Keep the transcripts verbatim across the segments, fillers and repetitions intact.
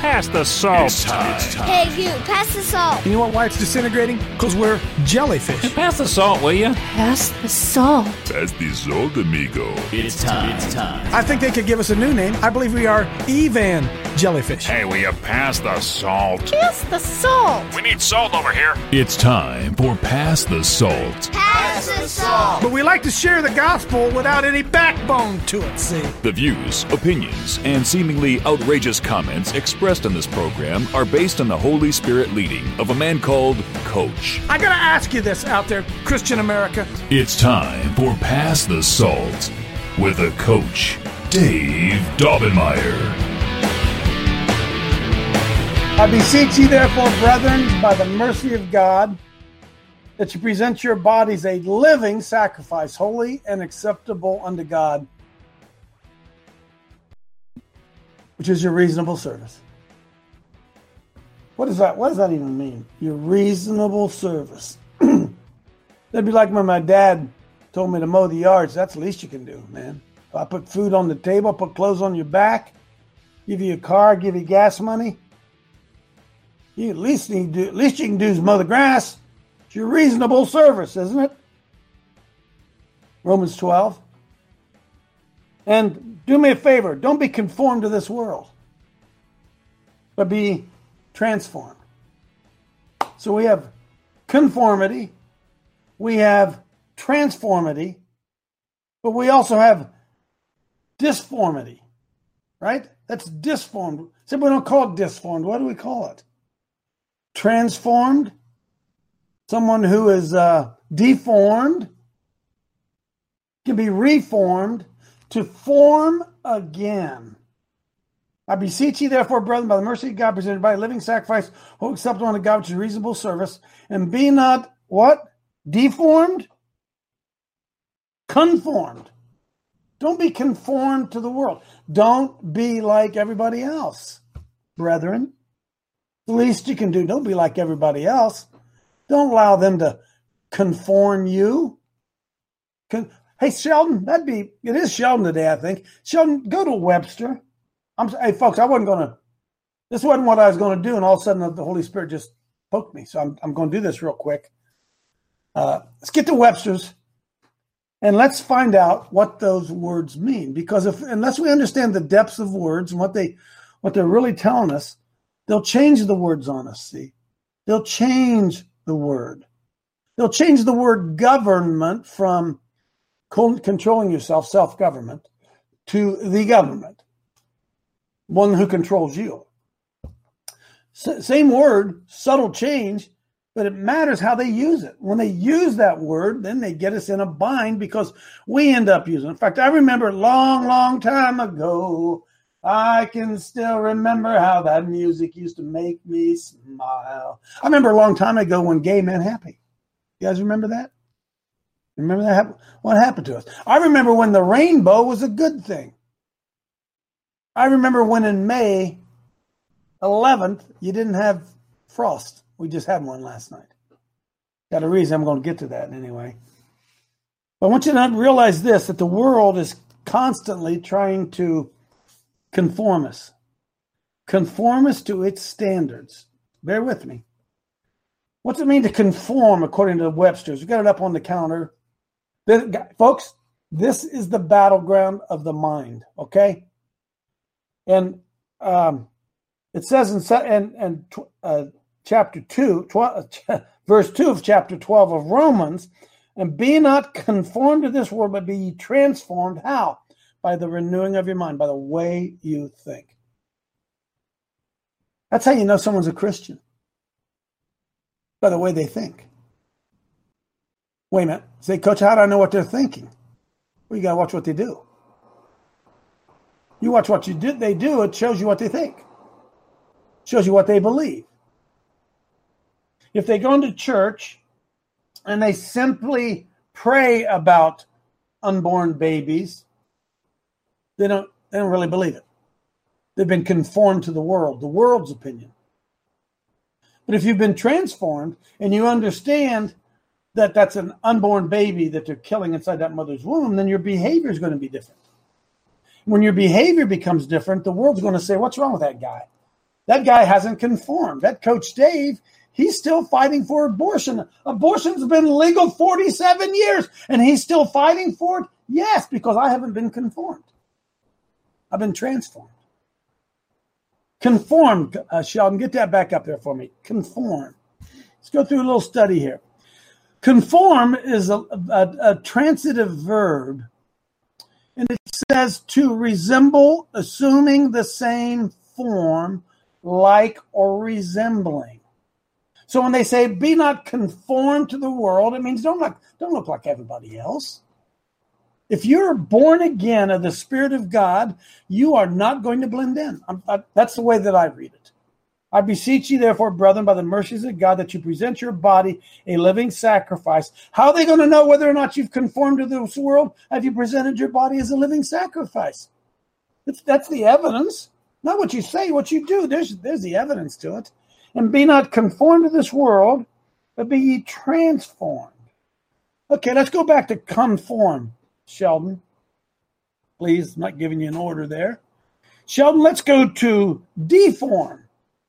Pass the salt. It's time. It's time. Hey, you, pass the salt. You know what, why it's disintegrating? Because we're jellyfish. Pass the salt, will you? Pass the salt. Pass the salt, amigo. It's time. It's time. I think they could give us a new name. I believe we are Evan jellyfish. Hey, will you pass the salt? Pass the salt. We need salt over here. It's time for Pass the Salt. Pass the salt. But we like to share the gospel without any backbone to it, see? The views, opinions, and seemingly outrageous comments expressed in this program are based on the Holy Spirit leading of a man called Coach. I gotta ask you this out there, Christian America. It's time for Pass the Salt with a Coach, Dave Daubenmire. I beseech you, therefore, brethren, by the mercy of God, that you present your bodies a living sacrifice, holy and acceptable unto God, which is your reasonable service. What does that, what does that even mean? Your reasonable service. That'd be like when my dad told me to mow the yards. That's the least you can do, man. If I put food on the table, put clothes on your back, give you a car, give you gas money, you at least need to, at least you can do is mow the grass. It's your reasonable service, isn't it? Romans twelve. And do me a favor, don't be conformed to this world, but be transformed. So we have conformity, we have transformity, but we also have disformity, right? That's disformed. So we don't call it disformed. What do we call it? Transformed. Someone who is uh, deformed can be reformed to form again. I beseech you, therefore, brethren, by the mercy of God, presented by a living sacrifice, who accept unto God, which is reasonable service, and be not what? Deformed? Conformed. Don't be conformed to the world. Don't be like everybody else, brethren. The least you can do, don't be like everybody else. Don't allow them to conform you. Con- hey, Sheldon, that'd be, it is Sheldon today, I think. Sheldon, go to Webster. I'm, hey, folks, I wasn't going to, this wasn't what I was going to do, and all of a sudden the Holy Spirit just poked me. So I'm, I'm going to do this real quick. Uh, let's get to Webster's, and let's find out what those words mean. Because if unless we understand the depths of words and what, they, what they're really telling us, they'll change the words on us, see? They'll change the word. They'll change the word government from controlling yourself, self-government, to the government, one who controls you. S- same word, subtle change, but it matters how they use it. When they use that word, then they get us in a bind because we end up using it. In fact, I remember a long, long time ago, I can still remember how that music used to make me smile. I remember a long time ago when Gay Men Happy. You guys remember that? Remember that? What happened to us? I remember when the rainbow was a good thing. I remember when in May eleventh, you didn't have frost. We just had one last night. Got a reason. I'm going to get to that anyway. But I want you to realize this, that the world is constantly trying to conform us. Conform us to its standards. Bear with me. What's it mean to conform according to Webster's? We got it up on the counter. This, folks, this is the battleground of the mind, okay? And um, it says in, in, in uh, chapter two, twelve, verse two of chapter twelve of Romans, and be not conformed to this world, but be ye transformed. How? By the renewing of your mind, by the way you think. That's how you know someone's a Christian. By the way they think. Wait a minute. Say, Coach, how do I know what they're thinking? Well, you got to watch what they do. You watch what you did, they do, it shows you what they think. It shows you what they believe. If they go into church and they simply pray about unborn babies, they don't, they don't really believe it. They've been conformed to the world, the world's opinion. But if you've been transformed and you understand that that's an unborn baby that they're killing inside that mother's womb, then your behavior is going to be different. When your behavior becomes different, the world's going to say, what's wrong with that guy? That guy hasn't conformed. That Coach Dave, he's still fighting for abortion. Abortion's been legal forty-seven years, and he's still fighting for it? Yes, because I haven't been conformed. I've been transformed. Conformed, uh, Sheldon, get that back up there for me. Conform. Let's go through a little study here. Conform is a, a, a transitive verb, and it says to resemble, assuming the same form, like or resembling. So when they say be not conformed to the world, it means don't look, don't look like everybody else. If you're born again of the Spirit of God, you are not going to blend in. I'm, I, that's the way that I read it. I beseech you, therefore, brethren, by the mercies of God, that you present your body a living sacrifice. How are they going to know whether or not you've conformed to this world? Have you presented your body as a living sacrifice? It's, that's the evidence. Not what you say, what you do. There's, there's the evidence to it. And be not conformed to this world, but be ye transformed. Okay, let's go back to conform, Sheldon. Please, I'm not giving you an order there. Sheldon, let's go to deform.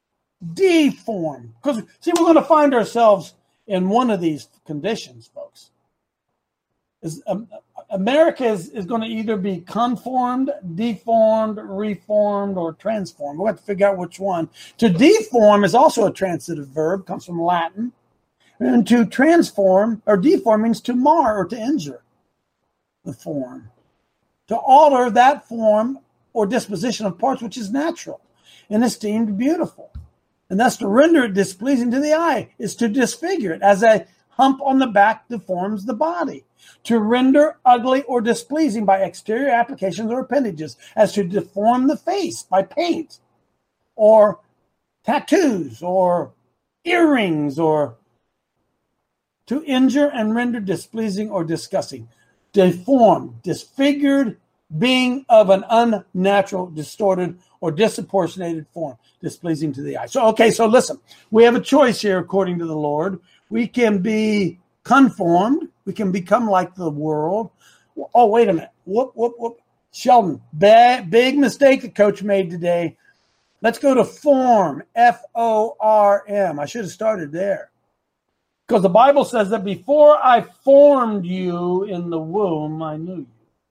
Deform. Because, see, we're going to find ourselves in one of these conditions, folks. Is, um, America is, is going to either be conformed, deformed, reformed, or transformed. We'll have to figure out which one. To deform is also a transitive verb, comes from Latin. And to transform or deform means to mar or to injure the form. To alter that form or disposition of parts which is natural and esteemed beautiful. And thus to render it displeasing to the eye is to disfigure it, as a hump on the back deforms the body. To render ugly or displeasing by exterior applications or appendages, as to deform the face by paint, or tattoos, or earrings, or to injure and render displeasing or disgusting. Deformed, disfigured, being of an unnatural, distorted, or disproportionated form, displeasing to the eye. So, okay, so listen, we have a choice here according to the Lord. We can be conformed. We can become like the world. Oh, wait a minute. Whoop, whoop, whoop. Sheldon, bad, big mistake the coach made today. Let's go to form, F O R M. I should have started there. Because the Bible says that before I formed you in the womb, I knew you.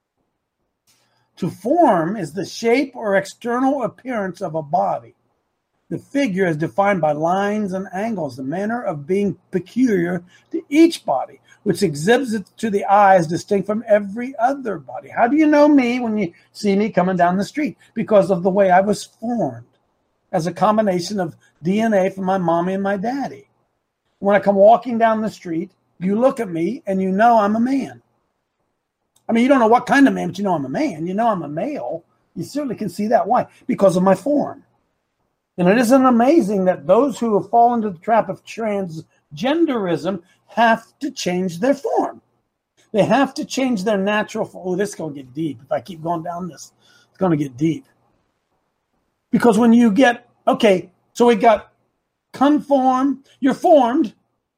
To form is the shape or external appearance of a body. The figure is defined by lines and angles, the manner of being peculiar to each body, which exhibits it to the eye as distinct from every other body. How do you know me when you see me coming down the street? Because of the way I was formed, as a combination of D N A from my mommy and my daddy. When I come walking down the street, you look at me and you know I'm a man. I mean, you don't know what kind of man, but you know I'm a man. You know I'm a male. You certainly can see that. Why? Because of my form. And it isn't amazing that those who have fallen into the trap of transgenderism have to change their form. They have to change their natural form. Oh, this is going to get deep. If I keep going down this, it's going to get deep. Because when you get, okay, so we got conform, you're formed,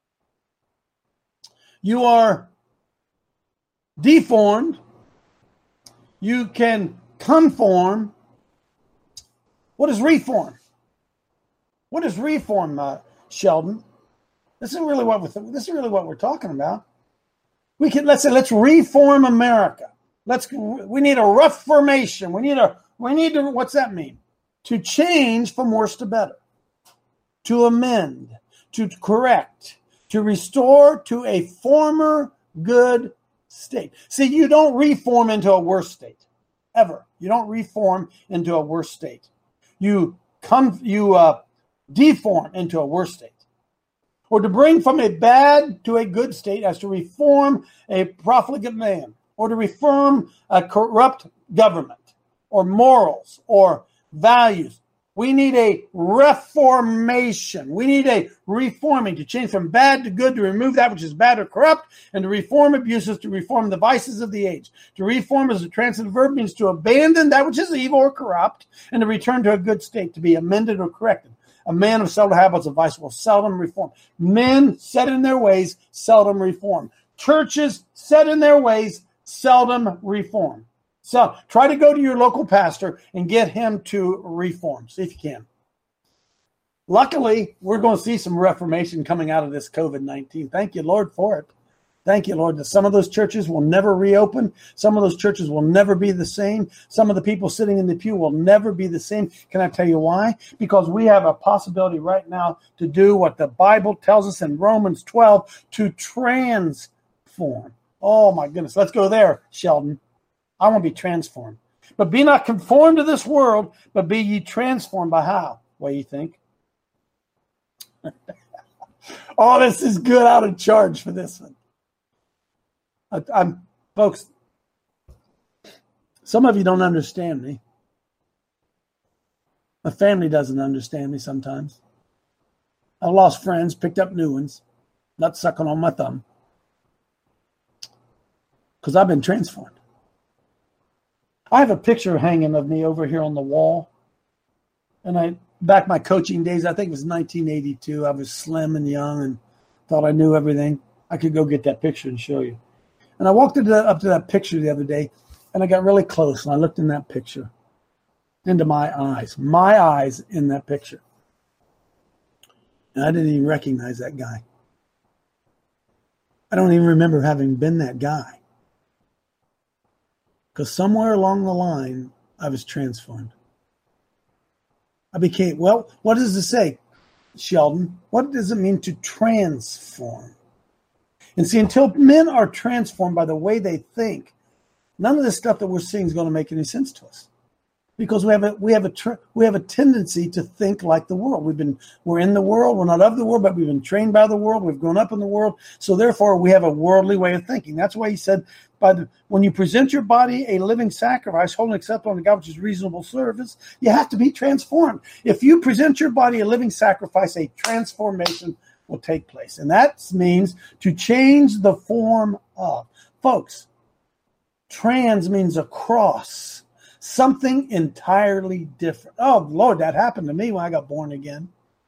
you are deformed, you can conform. What is reform? What is reform, uh, Sheldon? This is really what we're this is really what we're talking about. We can let's say let's reform America. Let's we need a reformation. We need a we need to what's that mean? To change from worse to better, to amend, to correct, to restore to a former good state. See, you don't reform into a worse state, ever. You don't reform into a worse state. You come, you uh, deform into a worse state. Or to bring from a bad to a good state as to reform a profligate man, or to reform a corrupt government, or morals, or values. We need a reformation. We need a reforming to change from bad to good, to remove that which is bad or corrupt, and to reform abuses, to reform the vices of the age. To reform as a transitive verb means to abandon that which is evil or corrupt, and to return to a good state, to be amended or corrected. A man of seldom habits of vice will seldom reform. Men set in their ways seldom reform. Churches set in their ways seldom reform. So try to go to your local pastor and get him to reform. See if you can. Luckily, we're going to see some reformation coming out of this COVID nineteen. Thank you, Lord, for it. Thank you, Lord, that some of those churches will never reopen. Some of those churches will never be the same. Some of the people sitting in the pew will never be the same. Can I tell you why? Because we have a possibility right now to do what the Bible tells us in Romans twelve, to transform. Oh, my goodness. Let's go there, Sheldon. I want to be transformed. But be not conformed to this world, but be ye transformed by how? What do you think? Oh, this is good. Out of charge for this one. I, I'm, folks, some of you don't understand me. My family doesn't understand me sometimes. I've lost friends, picked up new ones, not sucking on my thumb. Because I've been transformed. I have a picture hanging of me over here on the wall. And I, back my coaching days, I think it was nineteen eighty-two. I was slim and young and thought I knew everything. I could go get that picture and show you. And I walked into, up to that picture the other day, and I got really close, and I looked in that picture, into my eyes, my eyes in that picture. And I didn't even recognize that guy. I don't even remember having been that guy. Because somewhere along the line, I was transformed. I became, well, what does it say, Sheldon? What does it mean to transform? And see, until men are transformed by the way they think, none of this stuff that we're seeing is going to make any sense to us. Because we have a we have a we have a tendency to think like the world. We've been we're in the world, we're not of the world, but we've been trained by the world. We've grown up in the world, so therefore we have a worldly way of thinking. That's why he said, "By the when you present your body a living sacrifice, holy and acceptable unto God, which is reasonable service, you have to be transformed. If you present your body a living sacrifice, a transformation will take place, and that means to change the form of." Folks, trans means across. Something entirely different. Oh, Lord, that happened to me when I got born again.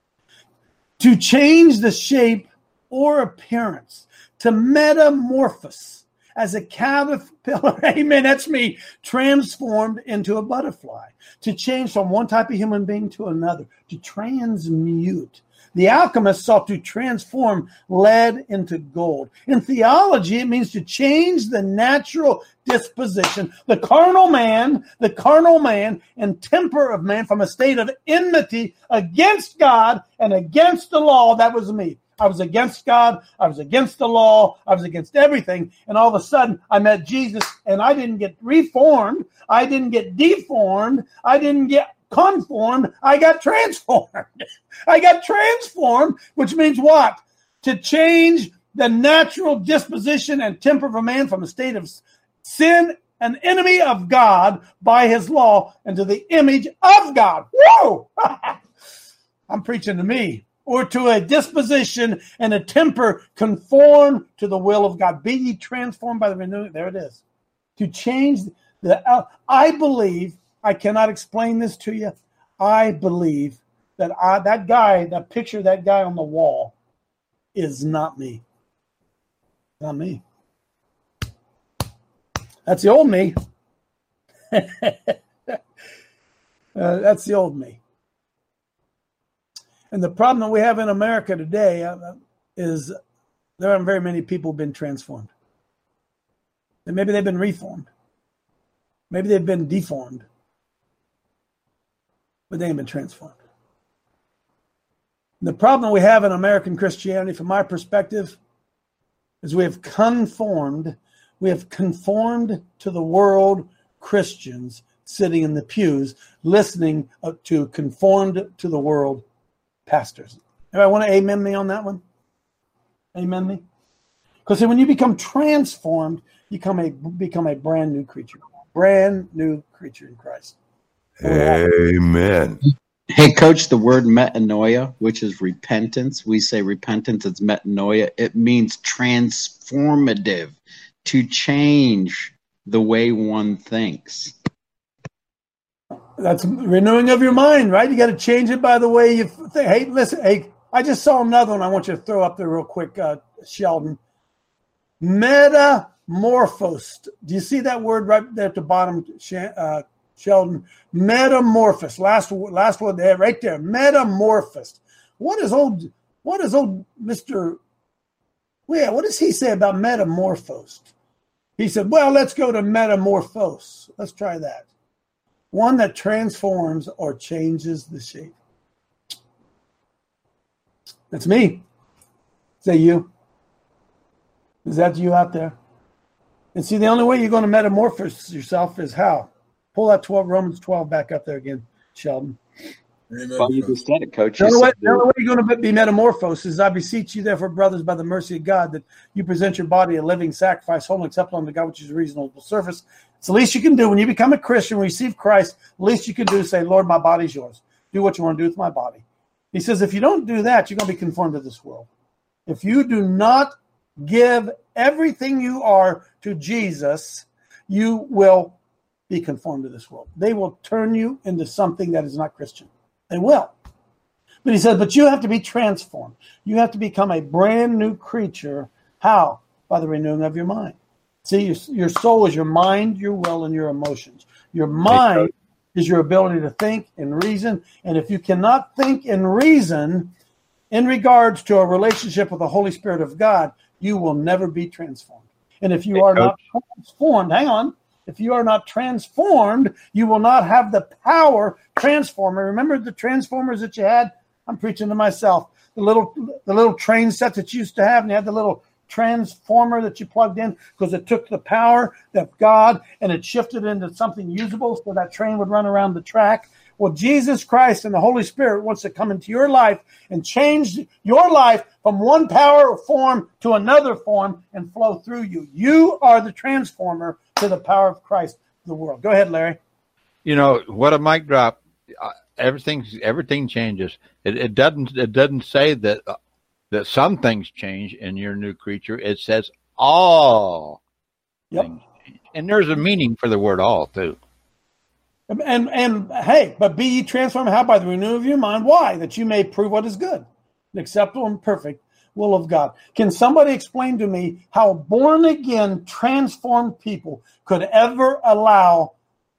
To change the shape or appearance. To metamorphose as a caterpillar. Amen. That's me. Transformed into a butterfly. To change from one type of human being to another. To transmute. The alchemist sought to transform lead into gold. In theology, it means to change the natural disposition, the carnal man, the carnal man and temper of man from a state of enmity against God and against the law. That was me. I was against God. I was against the law. I was against everything. And all of a sudden, I met Jesus, and I didn't get reformed. I didn't get deformed. I didn't get conformed. I got transformed. I got transformed, which means what? To change the natural disposition and temper of a man from a state of sin, an enemy of God by his law, into the image of God. Whoa! I'm preaching to me. Or to a disposition and a temper conformed to the will of God. Be ye transformed by the renewing. There it is. To change the. Uh, I believe. I cannot explain this to you. I believe that I, that guy, that picture of that guy on the wall is not me. Not me. That's the old me. uh, that's the old me. And the problem that we have in America today uh, is there aren't very many people who've been transformed. And maybe they've been reformed. Maybe they've been deformed. But they ain't been transformed. And the problem we have in American Christianity, from my perspective, is we have conformed, we have conformed to the world Christians sitting in the pews, listening to conformed to the world pastors. Everybody want to amen me on that one? Amen me? Because when you become transformed, you become a, become a brand new creature. Brand new creature in Christ. Amen. Hey, Coach, the word metanoia, which is repentance, we say repentance is metanoia. It means transformative, to change the way one thinks. That's renewing of your mind, right? You got to change it by the way you think. Hey, listen, hey, I just saw another one I want you to throw up there real quick, uh, Sheldon. Metamorphosed. Do you see that word right there at the bottom, uh, Sheldon? Metamorphosed. Last, last word there, right there. Metamorphosed. what is old, what is old Mister Well, yeah, what does he say about metamorphosed? He said, well, let's go to metamorphose. Let's try that. One that transforms or changes the shape. That's me. Is that you? Is that you out there? And see, the only way you're going to metamorphose yourself is how? Pull that twelve Romans twelve back up there again, Sheldon. Amen. Well, you just said it, Coach. The You only, way, said the only way you're going to be metamorphosed is I beseech you, therefore, brothers, by the mercy of God, that you present your body a living sacrifice, holy and acceptable unto God, which is a reasonable service. It's the least you can do when you become a Christian, receive Christ. The least you can do is say, Lord, my body's yours. Do what you want to do with my body. He says, if you don't do that, you're going to be conformed to this world. If you do not give everything you are to Jesus, you will be conformed to this world. They will turn you into something that is not Christian. They will. But he says, but you have to be transformed. You have to become a brand new creature. How? By the renewing of your mind. See, your, your soul is your mind, your will, and your emotions. Your mind is your ability to think and reason. And if you cannot think and reason in regards to a relationship with the Holy Spirit of God, you will never be transformed. And if you are not transformed, hang on, if you are not transformed, you will not have the power transformer. Remember the transformers that you had? I'm preaching to myself. The little the little train set that you used to have, and you had the little transformer that you plugged in because it took the power of God and it shifted into something usable so that train would run around the track. Well, Jesus Christ and the Holy Spirit wants to come into your life and change your life from one power or form to another form and flow through you. You are the transformer to the power of Christ in the world. Go ahead, Larry. You know, what a mic drop. Everything, everything changes. It, it doesn't. It doesn't say that uh, that some things change in your new creature. It says all yep. things change, and there's a meaning for the word "all" too. And, and and hey, but be ye transformed how? By the renewal of your mind. Why? That you may prove what is good, and acceptable and perfect will of God. Can somebody explain to me how born again, transformed people could ever allow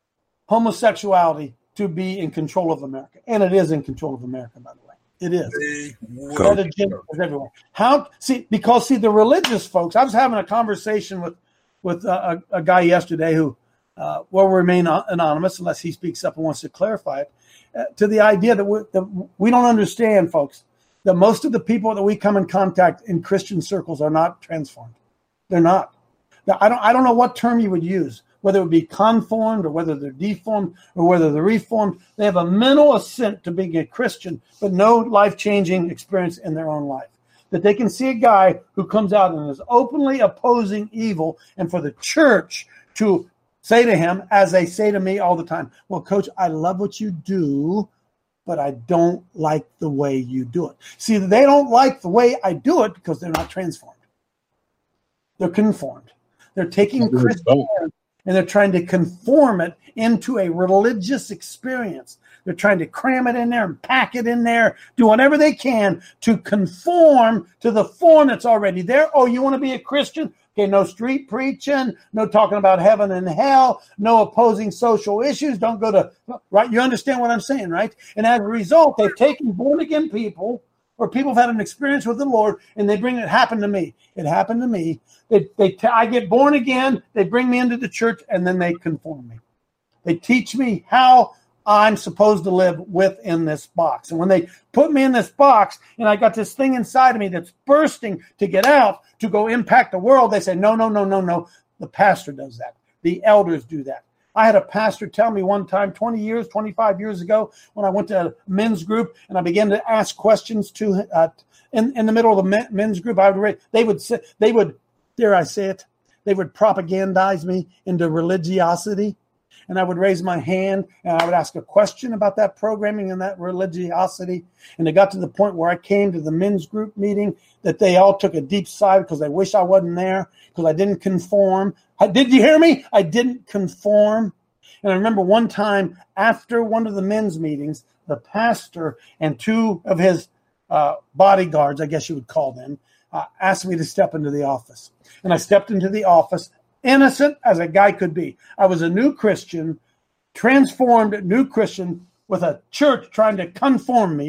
homosexuality to be in control of America? And it is in control of America, by the way. It is. That agenda is everywhere. How? See, because see, the religious folks. I was having a conversation with with a, a guy yesterday who uh, will remain anonymous unless he speaks up and wants to clarify it. Uh, to the idea that we, that we don't understand, folks, that most of the people that we come in contact in Christian circles are not transformed. They're not. Now, I don't. I don't know what term you would use. Whether it be conformed or whether they're deformed or whether they're reformed, they have a mental assent to being a Christian, but no life-changing experience in their own life. That they can see a guy who comes out and is openly opposing evil, and for the church to say to him, as they say to me all the time, well, Coach, I love what you do, but I don't like the way you do it. See, they don't like the way I do it because they're not transformed. They're conformed. They're taking Christianity and they're trying to conform it into a religious experience. They're trying to cram it in there and pack it in there, do whatever they can to conform to the form that's already there. Oh, you want to be a Christian? Okay, no street preaching, no talking about heaven and hell, no opposing social issues. Don't go to, right? You understand what I'm saying, right? And as a result, they've taken born-again people or people have had an experience with the Lord, and they bring it. Happened to me. It happened to me. They, they, t- I get born again. They bring me into the church, and then they conform me. They teach me how I'm supposed to live within this box. And when they put me in this box, and I got this thing inside of me that's bursting to get out to go impact the world, they say, no, no, no, no, no. The pastor does that. The elders do that. I had a pastor tell me one time, twenty years, twenty-five years ago, when I went to a men's group and I began to ask questions to uh, in in the middle of the men's group. I would read, they would say, they would, dare I say it, they would propagandize me into religiosity, and I would raise my hand and I would ask a question about that programming and that religiosity. And it got to the point where I came to the men's group meeting that they all took a deep sigh because they wish I wasn't there because I didn't conform. I, did you hear me? I didn't conform. And I remember one time after one of the men's meetings, the pastor and two of his uh, bodyguards, I guess you would call them, uh, asked me to step into the office. And I stepped into the office, innocent as a guy could be. I was a new Christian, transformed new Christian with a church trying to conform me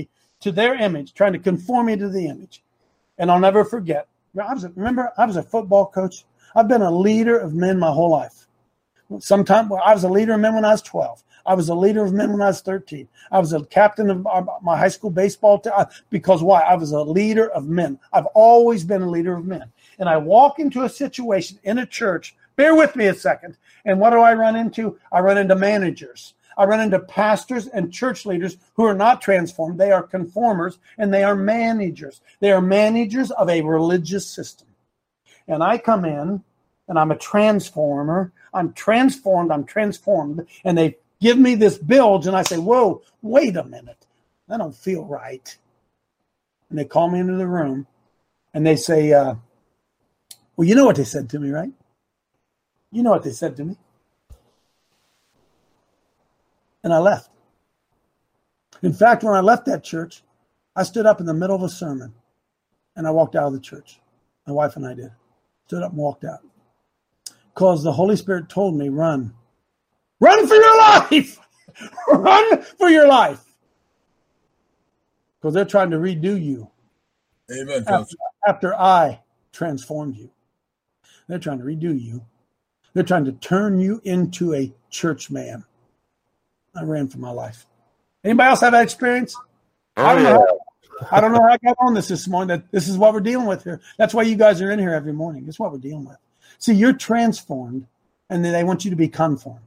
to their image, trying to conform me to the image. And I'll never forget. I was a, remember, I was a football coach. I've been a leader of men my whole life. Sometime I was a leader of men when I was twelve. I was a leader of men when I was thirteen. I was a captain of my high school baseball team. Because why? I was a leader of men. I've always been a leader of men. And I walk into a situation in a church. Bear with me a second. And what do I run into? I run into managers. I run into pastors and church leaders who are not transformed. They are conformers, and they are managers. They are managers of a religious system. And I come in, and I'm a transformer. I'm transformed. I'm transformed. And they give me this bilge, and I say, whoa, wait a minute. That don't feel right. And they call me into the room, and they say, uh, well, you know what they said to me, right? You know what they said to me. And I left. In fact, when I left that church, I stood up in the middle of a sermon, and I walked out of the church. My wife and I did. Stood up and walked out. Because the Holy Spirit told me, run. Run for your life! Run for your life! Because they're trying to redo you. Amen, after, after I transformed you. They're trying to redo you. They're trying to turn you into a church man. I ran for my life. Anybody else have that experience? I don't know. How, I don't know how I got on this this morning. That this is what we're dealing with here. That's why you guys are in here every morning. That's what we're dealing with. See, you're transformed, and then they want you to be conformed.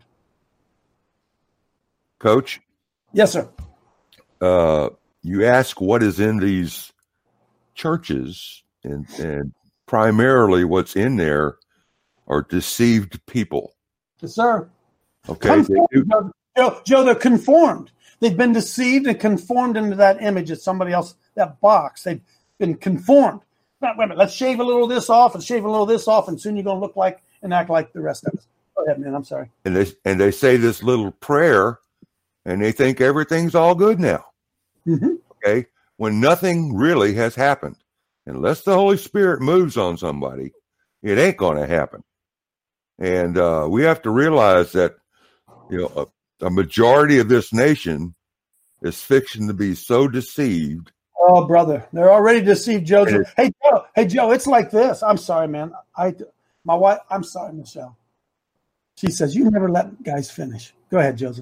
Coach? Yes, sir. Uh, you ask what is in these churches, and, and primarily what's in there are deceived people. Yes, sir. Okay. They do. Joe, Joe, they're conformed. They've been deceived and conformed into that image of somebody else, that box. They've been conformed. Now, wait a minute, let's shave a little of this off and shave a little of this off, and soon you're going to look like and act like the rest of us. Go ahead, man. I'm sorry. And they and they say this little prayer, and they think everything's all good now. Mm-hmm. Okay, when nothing really has happened, unless the Holy Spirit moves on somebody, it ain't going to happen. And uh, we have to realize that, you know, a, a majority of this nation is fixing to be so deceived. Oh, brother, they're already deceived, Joe. Hey, Joe. Hey, Joe. It's like this. I'm sorry, man. I, my wife. I'm sorry, Michelle. She says you never let guys finish. Go ahead, Joseph.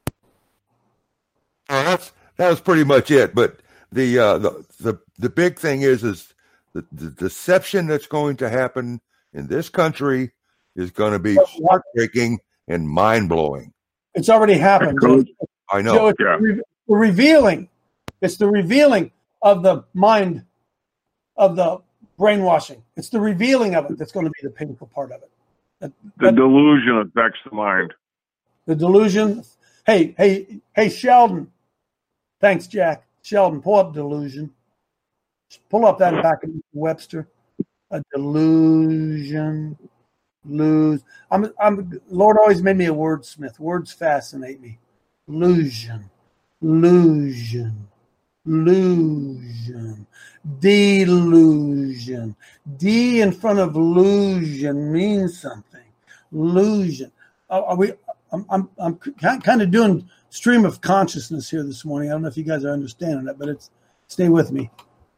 Uh, that's that was pretty much it. But the uh, the the the big thing is is the, the deception that's going to happen in this country is going to be heartbreaking and mind blowing. It's already happened. Joe. I know. Joe, it's Yeah. re- revealing. It's the revealing of the mind, of the brainwashing. It's the revealing of it that's going to be the painful part of it. That, The that, delusion affects the mind. the delusion. Hey, hey, hey, Sheldon. Thanks, Jack. Sheldon, pull up delusion. Pull up that back in Webster. A delusion. Lose. I'm. I'm. Lord always made me a wordsmith. Words fascinate me. Illusion. Illusion. Illusion. Delusion. D in front of illusion means something. Illusion. Are, are we? I'm. I'm. I'm kind of doing stream of consciousness here this morning. I don't know if you guys are understanding it, but it's. Stay with me.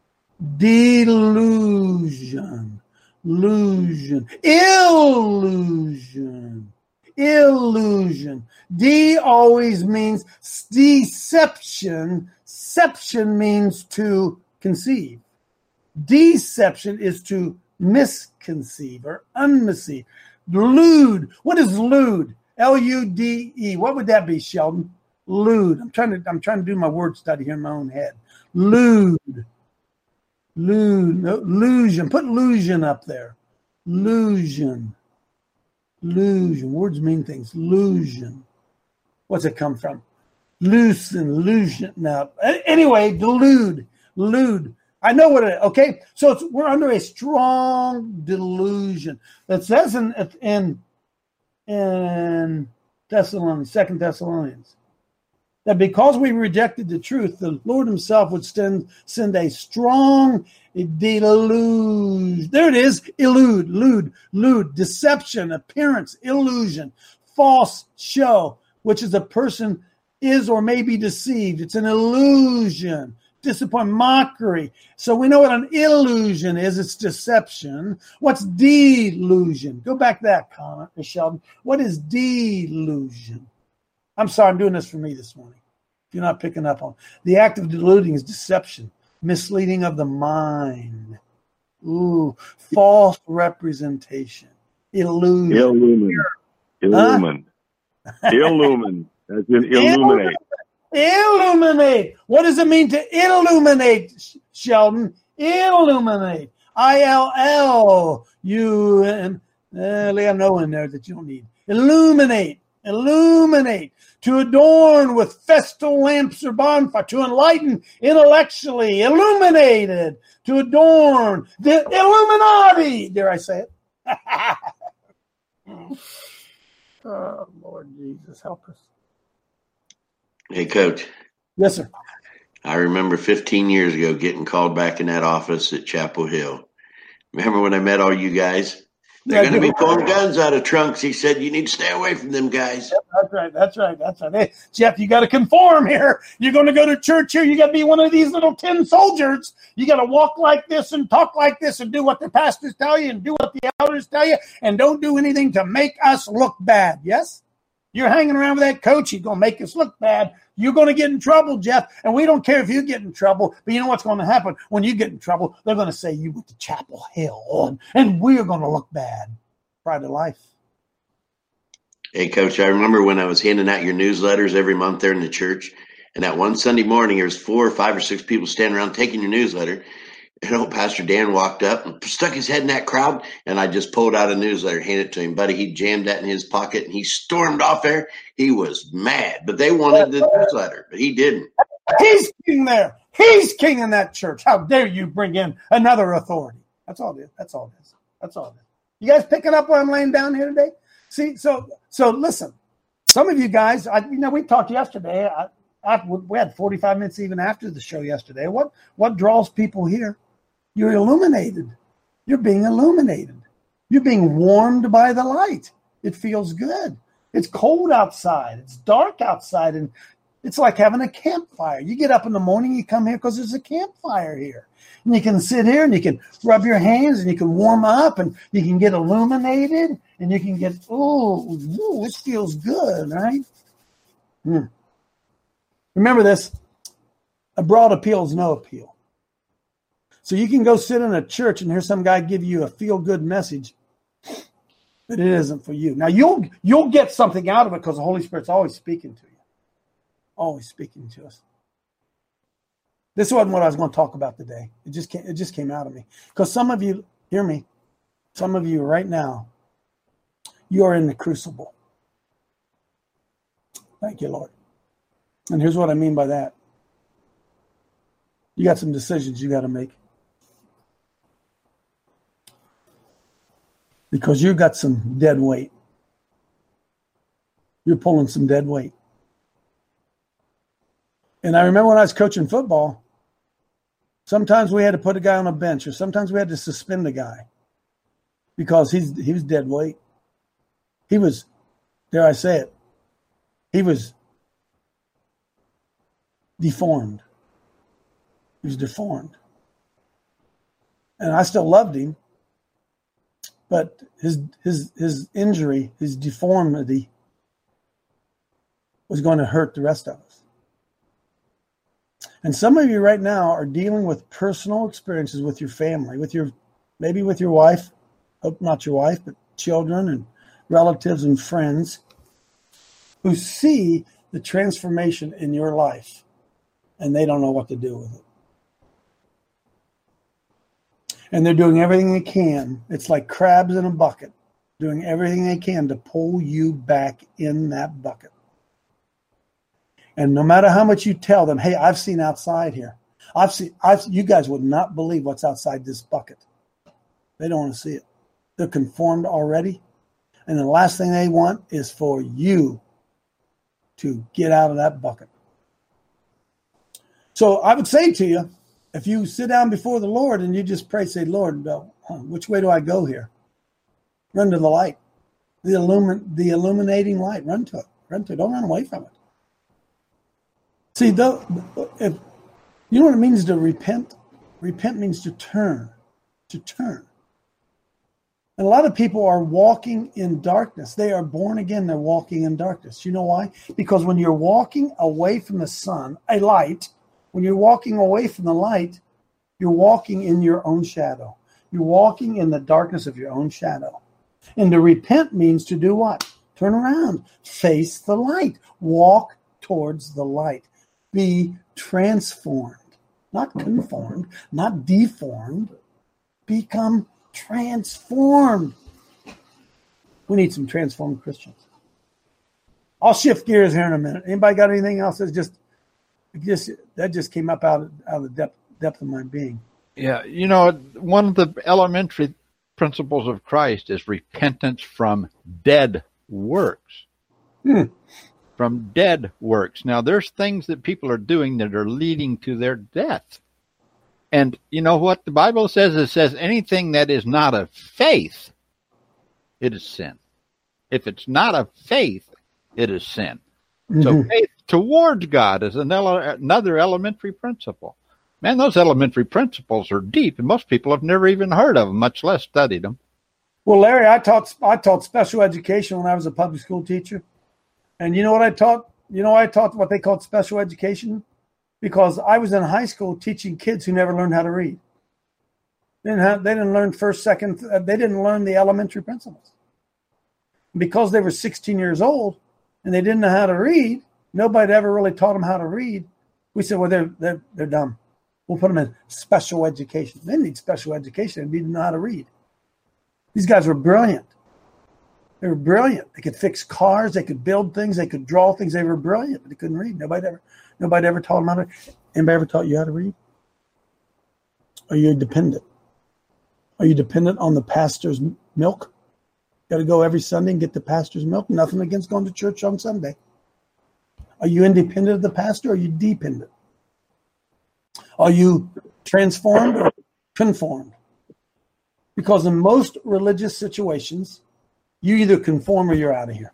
Delusion. Illusion. Illusion. Illusion. D always means deception. Deception means to conceive. Deception is to misconceive or unmisceive. Lewd. What is lewd? L U D E. What would that be, Sheldon? Lewd. I'm trying to. I'm trying to do my word study here in my own head. Lewd. Lewd. No, illusion. Put illusion up there. Illusion. Illusion. Words mean things. Illusion. What's it come from? Loose and illusion. Now, anyway, delude. Lewd. I know what it is. Okay, so it's, we're under a strong delusion. It says in in in Thessalonians, Second Thessalonians, that because we rejected the truth, the Lord Himself would send send a strong deluge. There it is. Elude, lewd, lewd, deception, appearance, illusion, false show, which is a person is or may be deceived. It's an illusion. disappointment, mockery. So we know what an illusion is. It's deception. What's delusion? Go back to that comment, Sheldon. What is delusion? I'm sorry, I'm doing this for me this morning. If you're not picking up on the act of deluding is deception, misleading of the mind. Ooh, false representation. Illusion. Illumine. Illumine. Huh? Illumine. As in illuminate. Illuminate. What does it mean to illuminate, Sheldon? Illuminate. I L L U M. Uh, they have no in there that you don't need. Illuminate. Illuminate. To adorn with festal lamps or bonfire. To enlighten intellectually. Illuminated. To adorn. The Illuminati. Dare I say it? Oh, Lord Jesus, help us. Hey, Coach. Yes, sir. I remember fifteen years ago getting called back in that office at Chapel Hill. Remember when I met all you guys? They're Yeah, going to yeah. be pulling guns out of trunks. He said, you need to stay away from them guys. Yep, that's right. That's right. That's right. Hey, Jeff, you got to conform here. You're going to go to church here. You got to be one of these little tin soldiers. You got to walk like this and talk like this and do what the pastors tell you and do what the elders tell you and don't do anything to make us look bad. Yes? You're hanging around with that coach. He's going to make us look bad. You're going to get in trouble, Jeff. And we don't care if you get in trouble. But you know what's going to happen? When you get in trouble, they're going to say you went to Chapel Hill. And, and we're going to look bad. Pride of life. Hey, Coach, I remember when I was handing out your newsletters every month there in the church. And that one Sunday morning, there was four or five or six people standing around taking your newsletter. And old Pastor Dan walked up and stuck his head in that crowd. And I just pulled out a newsletter, handed it to him. Buddy, he jammed that in his pocket and he stormed off there. He was mad, but they wanted the newsletter, but he didn't. He's king there. He's king in that church. How dare you bring in another authority? That's all it is. That's all it is. That's all it is. You guys picking up what I'm laying down here today? See, so so listen. Some of you guys, I, you know, we talked yesterday. I, I, we had forty-five minutes even after the show yesterday. What what draws people here? You're illuminated. You're being illuminated. You're being warmed by the light. It feels good. It's cold outside. It's dark outside. And it's like having a campfire. You get up in the morning, you come here because there's a campfire here. And you can sit here and you can rub your hands and you can warm up and you can get illuminated and you can get, oh, ooh, it feels good, right? Hmm. Remember this, a broad appeal is no appeal. So you can go sit in a church and hear some guy give you a feel-good message, but it isn't for you. Now, you'll you'll get something out of it because the Holy Spirit's always speaking to you, always speaking to us. This wasn't what I was going to talk about today. It just came, it just came out of me. Because some of you, hear me, some of you right now, you are in the crucible. Thank you, Lord. And here's what I mean by that. You got some decisions you got to make. Because you've got some dead weight. You're pulling some dead weight. And I remember when I was coaching football, sometimes we had to put a guy on a bench, or sometimes we had to suspend a guy because he's he was dead weight. He was, dare I say it, he was deformed. He was deformed. And I still loved him. But his his his injury, his deformity, was going to hurt the rest of us. And some of you right now are dealing with personal experiences with your family, with your maybe with your wife, hope not your wife, but children and relatives and friends who see the transformation in your life, and they don't know what to do with it. And they're doing everything they can. It's like crabs in a bucket, doing everything they can to pull you back in that bucket. And no matter how much you tell them, hey, I've seen outside here. I've seen, I've, you guys would not believe what's outside this bucket. They don't want to see it. They're conformed already. And the last thing they want is for you to get out of that bucket. So I would say to you, if you sit down before the Lord and you just pray, say, Lord, uh, which way do I go here? Run to the light, the illumin- the illuminating light. Run to it. Run to it. Don't run away from it. See, though, if You know what it means to repent? Repent means to turn, to turn. And a lot of people are walking in darkness. They are born again. They're walking in darkness. You know why? Because when you're walking away from the sun, a light, when you're walking away from the light, you're walking in your own shadow. You're walking in the darkness of your own shadow. And to repent means to do what? Turn around. Face the light. Walk towards the light. Be transformed. Not conformed. Not deformed. Become transformed. We need some transformed Christians. I'll shift gears here in a minute. Anybody got anything else that's just, just that just came up out of, out of the depth, depth of my being? Yeah, you know, one of the elementary principles of Christ is repentance from dead works. Hmm. From dead works. Now, there's things that people are doing that are leading to their death. And you know what the Bible says? It says anything that is not of faith, it is sin. If it's not of faith, it is sin. Mm-hmm. So faith towards God is an ele- another elementary principle. Man, those elementary principles are deep, and most people have never even heard of them, much less studied them. Well, Larry, I taught I taught special education when I was a public school teacher. And you know what I taught? You know I taught what they called special education? Because I was in high school teaching kids who never learned how to read. They didn't, have, they didn't learn first, second, they didn't learn the elementary principles. Because they were sixteen years old and they didn't know how to read, nobody ever really taught them how to read. We said, well, they're they're they're dumb. We'll put them in special education. They need special education. They need to know how to read. These guys were brilliant. They were brilliant. They could fix cars. They could build things. They could draw things. They were brilliant, but they couldn't read. Nobody ever, nobody ever taught them how to. Anybody ever taught you how to read? Are you dependent? Are you dependent on the pastor's milk? Got to go every Sunday and get the pastor's milk. Nothing against going to church on Sunday. Are you independent of the pastor? Or are you dependent? Are you transformed or conformed? Because in most religious situations, you either conform or you're out of here.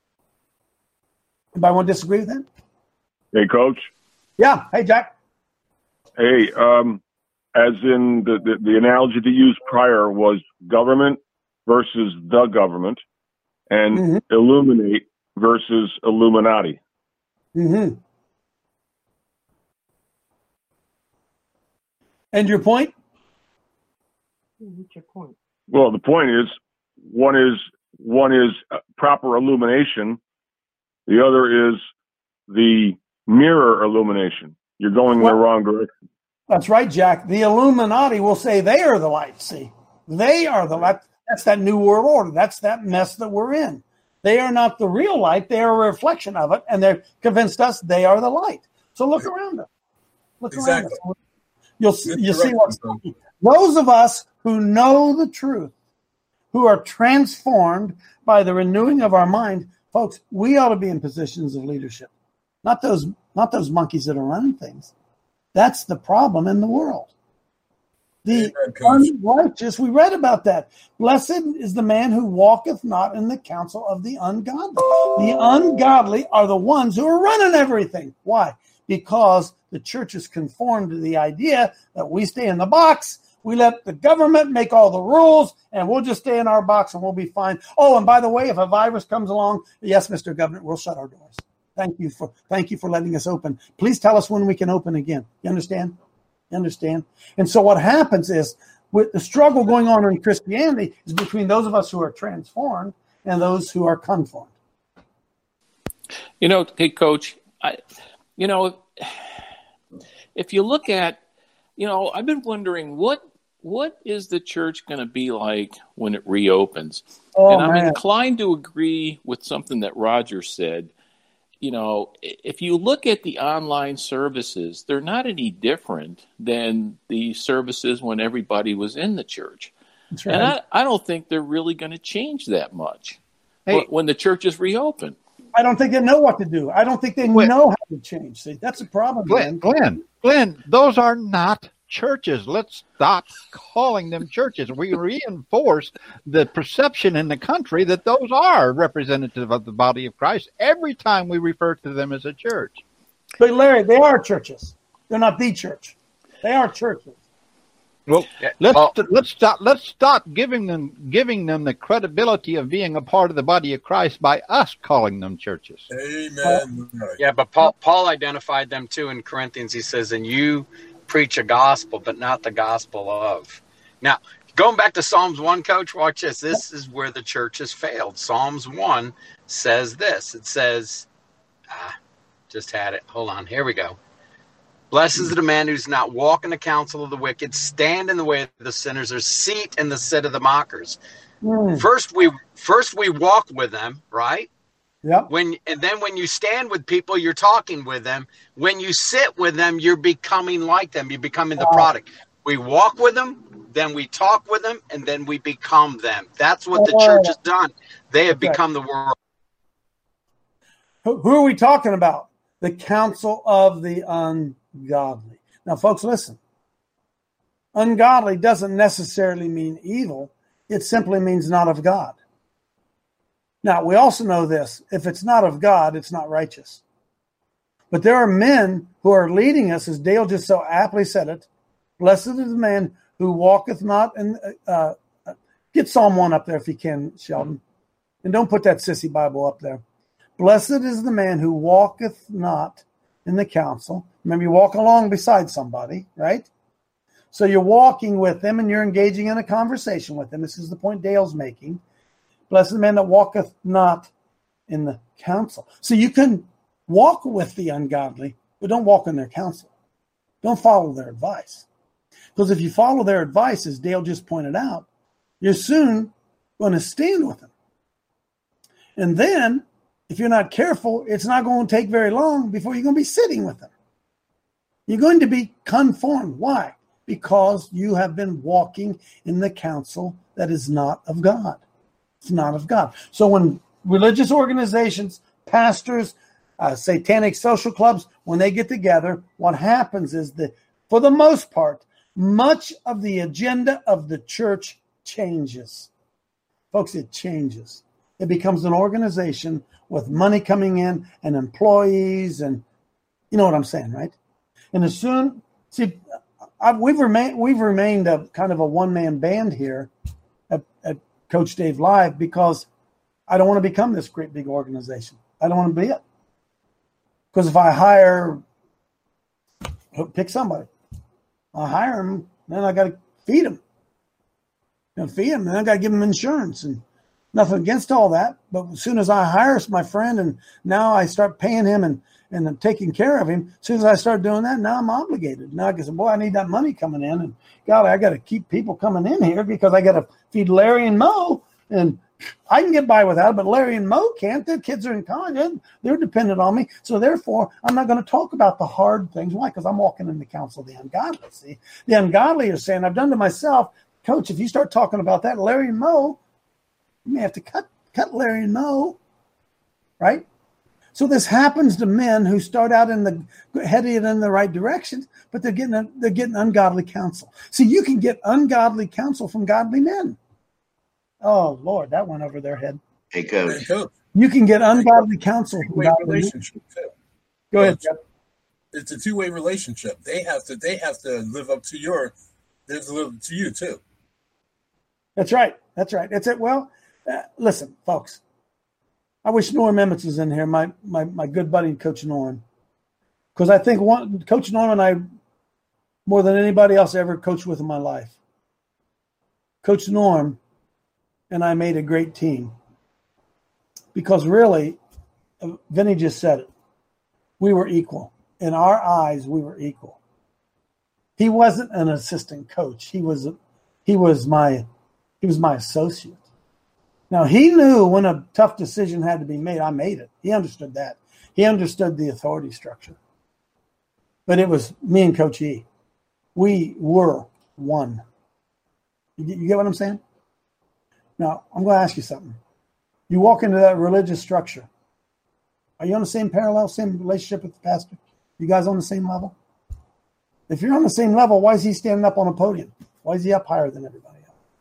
Anybody want to disagree with that? Hey, Coach. Yeah. Hey, Jack. Hey, um, as in the, the, the analogy to use prior was government versus the government and mm-hmm. illuminate versus Illuminati. Mm-hmm. And your point? What's your point? Well, the point is, one is one is proper illumination. The other is the mirror illumination. You're going in well, the wrong direction. That's right, Jack. The Illuminati will say they are the light. See, they are the light. That's that new world order. That's that mess that we're in. They are not the real light. They are a reflection of it, and they're convinced us they are the light. So look around us. Look exactly. around us. You'll you see what those of us who know the truth, who are transformed by the renewing of our mind, folks, we ought to be in positions of leadership. Not those, not those monkeys that are running things. That's the problem in the world. The unrighteous, we read about that. Blessed is the man who walketh not in the counsel of the ungodly. The ungodly are the ones who are running everything. Why? Because the church is conformed to the idea that we stay in the box, we let the government make all the rules, and we'll just stay in our box and we'll be fine. Oh, and by the way, if a virus comes along, yes, Mister Governor, we'll shut our doors. Thank you for thank you for letting us open. Please tell us when we can open again. You understand? You understand? And so what happens is, with the struggle going on in Christianity is between those of us who are transformed and those who are conformed. You know, hey, Coach, I, you know, if you look at, you know, I've been wondering what what is the church going to be like when it reopens? Oh, and I'm man. inclined to agree with something that Roger said. You know, if you look at the online services, they're not any different than the services when everybody was in the church. That's right. And I, I don't think they're really going to change that much Hey. when the churches reopen. I don't think they know what to do. I don't think they Glenn. know how to change. See, that's a problem, Glenn, Glenn. Glenn, Glenn, those are not churches. Let's stop calling them churches. We reinforce the perception in the country that those are representative of the body of Christ every time we refer to them as a church. But Larry, they are churches. They're not the church. They are churches. Well, let's let's stop let's stop giving them giving them the credibility of being a part of the body of Christ by us calling them churches. Amen. Yeah, but Paul Paul identified them too in Corinthians. He says, "And you preach a gospel, but not the gospel of." Now, going back to Psalms one, Coach, watch this. This is where the church has failed. Psalms one says this. It says, ah, just had it. Hold on. Here we go. Blessed is the man who's not walk in the counsel of the wicked, stand in the way of the sinners, or seat in the seat of the mockers. Mm. First, we first we walk with them, right? Yep. When and then when you stand with people, you're talking with them. When you sit with them, you're becoming like them. You're becoming the uh, product. We walk with them, then we talk with them, and then we become them. That's what the uh, church has done. They have okay. become the world. Who, who are we talking about? The counsel of the ungodly. Godly. Now, folks, listen. Ungodly doesn't necessarily mean evil. It simply means not of God. Now, we also know this. If it's not of God, it's not righteous. But there are men who are leading us, as Dale just so aptly said it. Blessed is the man who walketh not. And uh, get Psalm one up there if you can, Sheldon. And don't put that sissy Bible up there. Blessed is the man who walketh not in the counsel. Remember, you walk along beside somebody, right? So you're walking with them and you're engaging in a conversation with them. This is the point Dale's making. Blessed is the man that walketh not in the counsel. So you can walk with the ungodly, but don't walk in their counsel. Don't follow their advice. Because if you follow their advice, as Dale just pointed out, you're soon going to stand with them. And then, if you're not careful, it's not going to take very long before you're going to be sitting with them. You're going to be conformed. Why? Because you have been walking in the counsel that is not of God. It's not of God. So when religious organizations, pastors, uh, satanic social clubs, when they get together, what happens is that, for the most part, much of the agenda of the church changes. Folks, it changes. It becomes an organization with money coming in and employees, and you know what I'm saying, right? And as soon, see, I've, we've remained we've remained a kind of a one man band here at, at Coach Dave Live because I don't want to become this great big organization. I don't want to be it. Because if I hire, pick somebody, I hire them, then I got to feed them. You know, feed them, and I got to give them insurance and. Nothing against all that, but as soon as I hire my friend and now I start paying him and, and taking care of him, as soon as I start doing that, now I'm obligated. Now I can say, boy, I need that money coming in. And God, I got to keep people coming in here because I got to feed Larry and Mo. And I can get by without it, but Larry and Mo can't. Their kids are in college. They're dependent on me. So therefore, I'm not going to talk about the hard things. Why? Because I'm walking in the counsel of the ungodly. See, the ungodly are saying, I've done to myself, Coach, if you start talking about that, Larry and Mo, you may have to cut cut Larry and Mo, right? So this happens to men who start out in the headed in the right direction, but they're getting a, they're getting ungodly counsel. See, you can get ungodly counsel from godly men. Oh Lord, that went over their head. Hey, Coach. You can get ungodly counsel from godly relationship too. Go ahead. Jeff. It's a two way relationship. They have to they have to live up to your they have to live to you too. That's right. That's right. It's it. Well. Uh, listen, folks, I wish Norm Emmons was in here, my my my good buddy, Coach Norm. Because I think one Coach Norm and I, more than anybody else I ever coached with in my life, Coach Norm and I made a great team. Because really, Vinny just said it, we were equal. In our eyes, we were equal. He wasn't an assistant coach. He was he was my he was my associate. Now, he knew when a tough decision had to be made. I made it. He understood that. He understood the authority structure. But it was me and Coach E. We were one. You, you get what I'm saying? Now, I'm going to ask you something. You walk into that religious structure. Are you on the same parallel, same relationship with the pastor? You guys on the same level? If you're on the same level, why is he standing up on a podium? Why is he up higher than everybody else?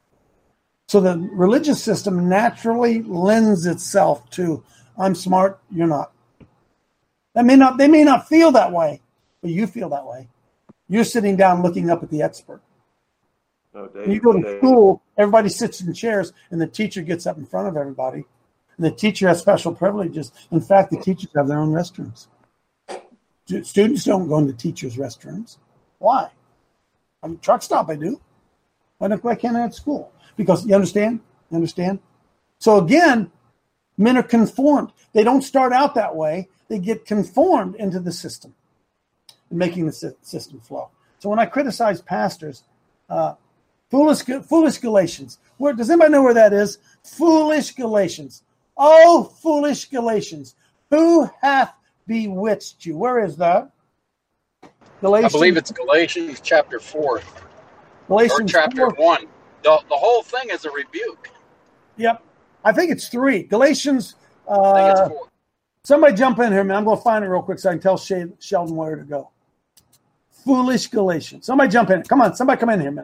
So the religious system naturally lends itself to, I'm smart, you're not. That may not. They may not feel that way, but you feel that way. You're sitting down looking up at the expert. No, Dave, When you go to Dave. school, everybody sits in chairs, and the teacher gets up in front of everybody. And the teacher has special privileges. In fact, the teachers have their own restrooms. Stu- Students don't go into teachers' restrooms. Why? I mean, truck stop, I do. Why, don't, why can't I at school? Because, you understand? You understand? So again, men are conformed. They don't start out that way. They get conformed into the system, making the sy- system flow. So when I criticize pastors, uh, foolish, foolish Galatians. Where does anybody know where that is? Foolish Galatians. Oh, foolish Galatians, who hath bewitched you? Where is that? Galatians. I believe it's Galatians chapter four. Galatians or chapter four. one. The, the whole thing is a rebuke. Yep. I think it's three. Galatians. Uh, I think it's four. Somebody jump in here, man. I'm going to find it real quick so I can tell Shay- Sheldon where to go. Foolish Galatians. Somebody jump in. Come on. Somebody come in here, man.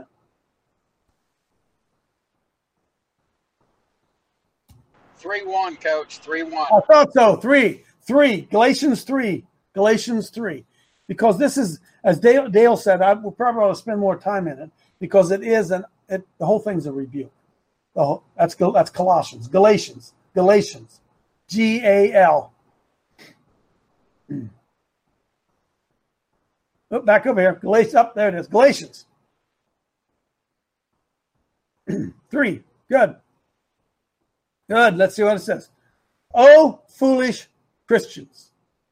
three one, Coach. three one. I thought so. Three. Three. Galatians three. Galatians three. Because this is, as Dale, Dale said, I will probably want to spend more time in it because it is an, it, the whole thing's a rebuke. The whole, that's, that's Colossians. Galatians. Galatians. G A L. Oh, back over here. Galatians. Up there it is. Galatians. Three. Good. Good. Let's see what it says. Oh, foolish Christians.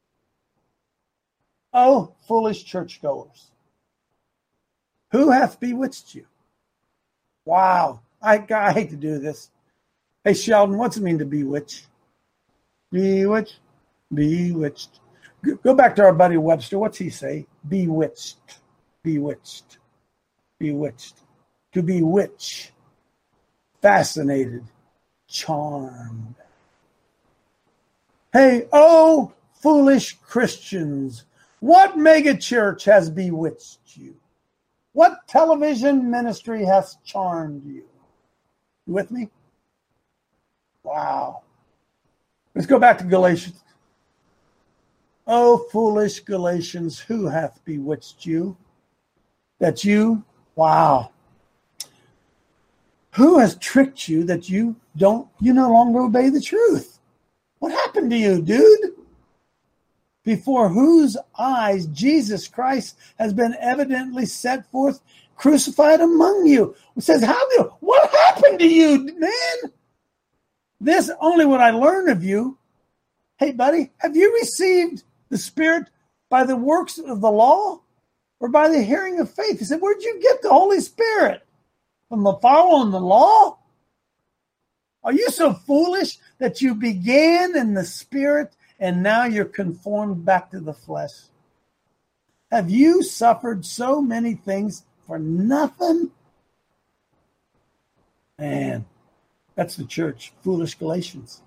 Oh, foolish churchgoers. Who hath bewitched you? Wow. I, I hate to do this. Hey, Sheldon, what's it mean to bewitch? Bewitched. Bewitched. Go back to our buddy Webster. What's he say? Bewitched. Bewitched. Bewitched. To bewitch. Fascinated. Charmed. Hey, oh, foolish Christians. What mega church has bewitched you? What television ministry has charmed you? You with me? Wow. Let's go back to Galatians. Oh, foolish Galatians, who hath bewitched you? That you, wow. Who has tricked you that you don't, you no longer obey the truth? What happened to you, dude? Before whose eyes Jesus Christ has been evidently set forth, crucified among you. It says, how do, what happened to you, man? This only what I learned of you. Hey, buddy, have you received the Spirit by the works of the law or by the hearing of faith? He said, where'd you get the Holy Spirit? From the following the law? Are you so foolish that you began in the Spirit and now you're conformed back to the flesh? Have you suffered so many things for nothing? Man, that's the church. Foolish Galatians.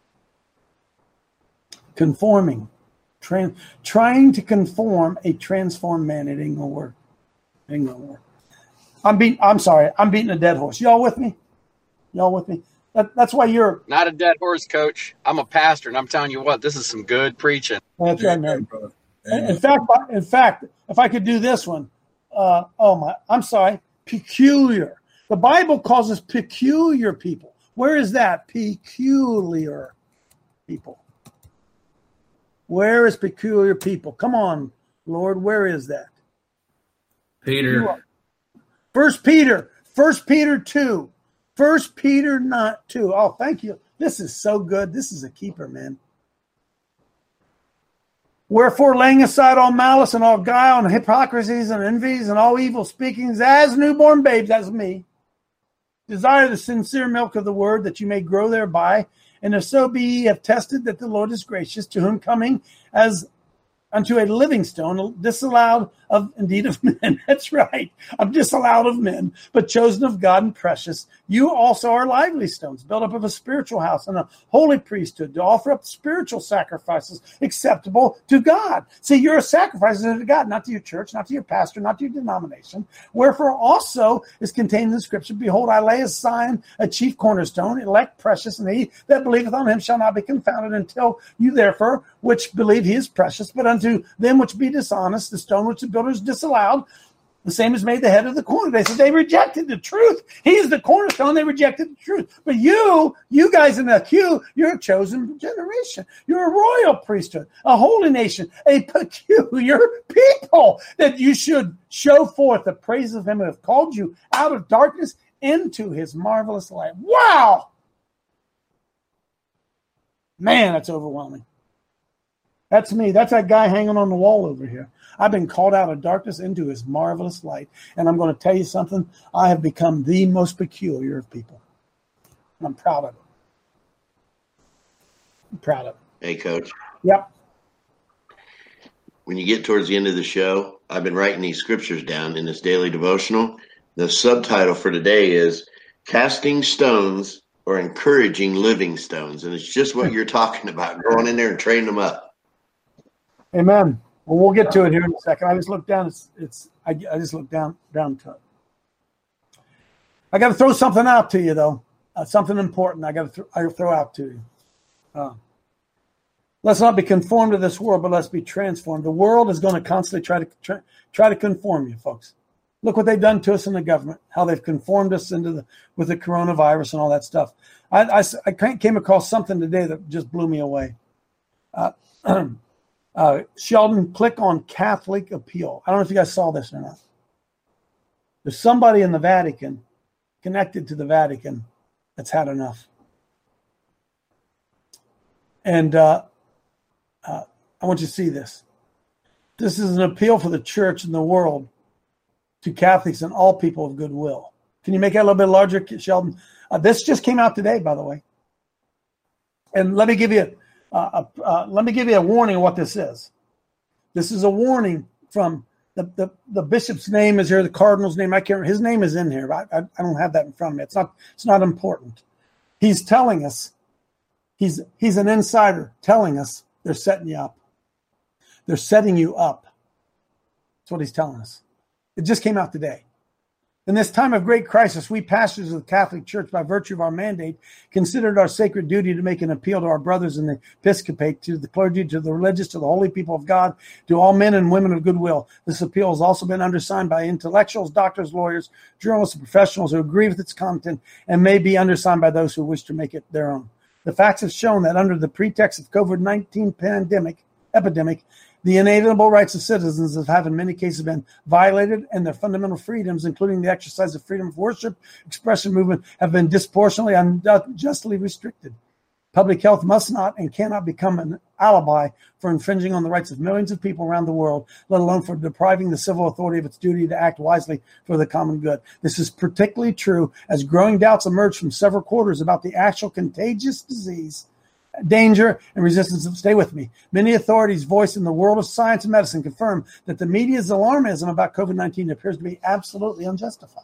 Conforming. Tran- trying to conform a transformed man. It ain't gonna work. It ain't gonna work. I'm beating, I'm sorry. I'm beating a dead horse. Y'all with me? Y'all with me? That, that's why you're Not a dead horse, Coach. I'm a pastor, and I'm telling you what, this is some good preaching. That's right, man. In fact, in fact, if I could do this one, uh, oh my, I'm sorry, peculiar. The Bible calls us peculiar people. Where is that? Peculiar people. Where is peculiar people? Come on, Lord, where is that? Peter. First Peter, First Peter two, First Peter not two. Oh, thank you. This is so good. This is a keeper, man. Wherefore, laying aside all malice and all guile and hypocrisies and envies and all evil speakings, as newborn babes, as me, desire the sincere milk of the word, that you may grow thereby. And if so be ye have tested that the Lord is gracious, to whom coming as unto a living stone, disallowed of indeed of men. That's right. I'm disallowed of men, but chosen of God and precious. You also are lively stones, built up of a spiritual house and a holy priesthood, to offer up spiritual sacrifices acceptable to God. See, you're a sacrifice to God, not to your church, not to your pastor, not to your denomination. Wherefore also is contained in the scripture, behold, I lay a sign, a chief cornerstone, elect, precious, and he that believeth on him shall not be confounded, until you therefore, which believe he is precious, but unto them which be dishonest, the stone which is built builders disallowed. The same is made the head of the corner. They said they rejected the truth. He's the cornerstone. They rejected the truth. But you, you guys in the queue, you're a chosen generation. You're a royal priesthood, a holy nation, a peculiar people that you should show forth the praise of him who have called you out of darkness into his marvelous light. Wow! Man, that's overwhelming. That's me. That's that guy hanging on the wall over here. I've been called out of darkness into his marvelous light. And I'm going to tell you something. I have become the most peculiar of people. And I'm proud of it. I'm proud of it. Hey, Coach. Yep. When you get towards the end of the show, I've been writing these scriptures down in this daily devotional. The subtitle for today is Casting Stones or Encouraging Living Stones. And it's just what you're talking about, going in there and training them up. Amen. Well, we'll get to it here in a second. I just looked down. It's, it's I, I just looked down, down to it. I got to throw something out to you, though. Uh, something important I got to th- I throw out to you. Uh, let's not be conformed to this world, but let's be transformed. The world is going to constantly try to try, try to conform you, folks. Look what they've done to us in the government, how they've conformed us into the with the coronavirus and all that stuff. I, I, I came across something today that just blew me away. Uh, Uh, Sheldon, click on Catholic Appeal. I don't know if you guys saw this or not. There's somebody in the Vatican, connected to the Vatican, that's had enough. And uh, uh, I want you to see this. This is an appeal for the church and the world to Catholics and all people of goodwill. Can you make that a little bit larger, Sheldon? Uh, this just came out today, by the way. And let me give you... Uh, uh, let me give you a warning of what this is. This is a warning from the, the, the bishop's name is here, the cardinal's name. I can't. His name is in here. I, I, I don't have that in front of me. It's not. It's not important. He's telling us. He's he's an insider telling us they're setting you up. They're setting you up. That's what he's telling us. It just came out today. In this time of great crisis, we pastors of the Catholic Church, by virtue of our mandate, considered our sacred duty to make an appeal to our brothers in the episcopate, to the clergy, to the religious, to the holy people of God, to all men and women of goodwill. This appeal has also been undersigned by intellectuals, doctors, lawyers, journalists, and professionals who agree with its content and may be undersigned by those who wish to make it their own. The facts have shown that under the pretext of COVID nineteen pandemic, epidemic, the inalienable rights of citizens have in many cases been violated, and their fundamental freedoms, including the exercise of freedom of worship, expression, movement, have been disproportionately and unjustly restricted. Public health must not and cannot become an alibi for infringing on the rights of millions of people around the world, let alone for depriving the civil authority of its duty to act wisely for the common good. This is particularly true as growing doubts emerge from several quarters about the actual contagious disease, danger, and resistance. Stay with me. Many authorities voiced in the world of science and medicine confirm that the media's alarmism about COVID nineteen appears to be absolutely unjustified.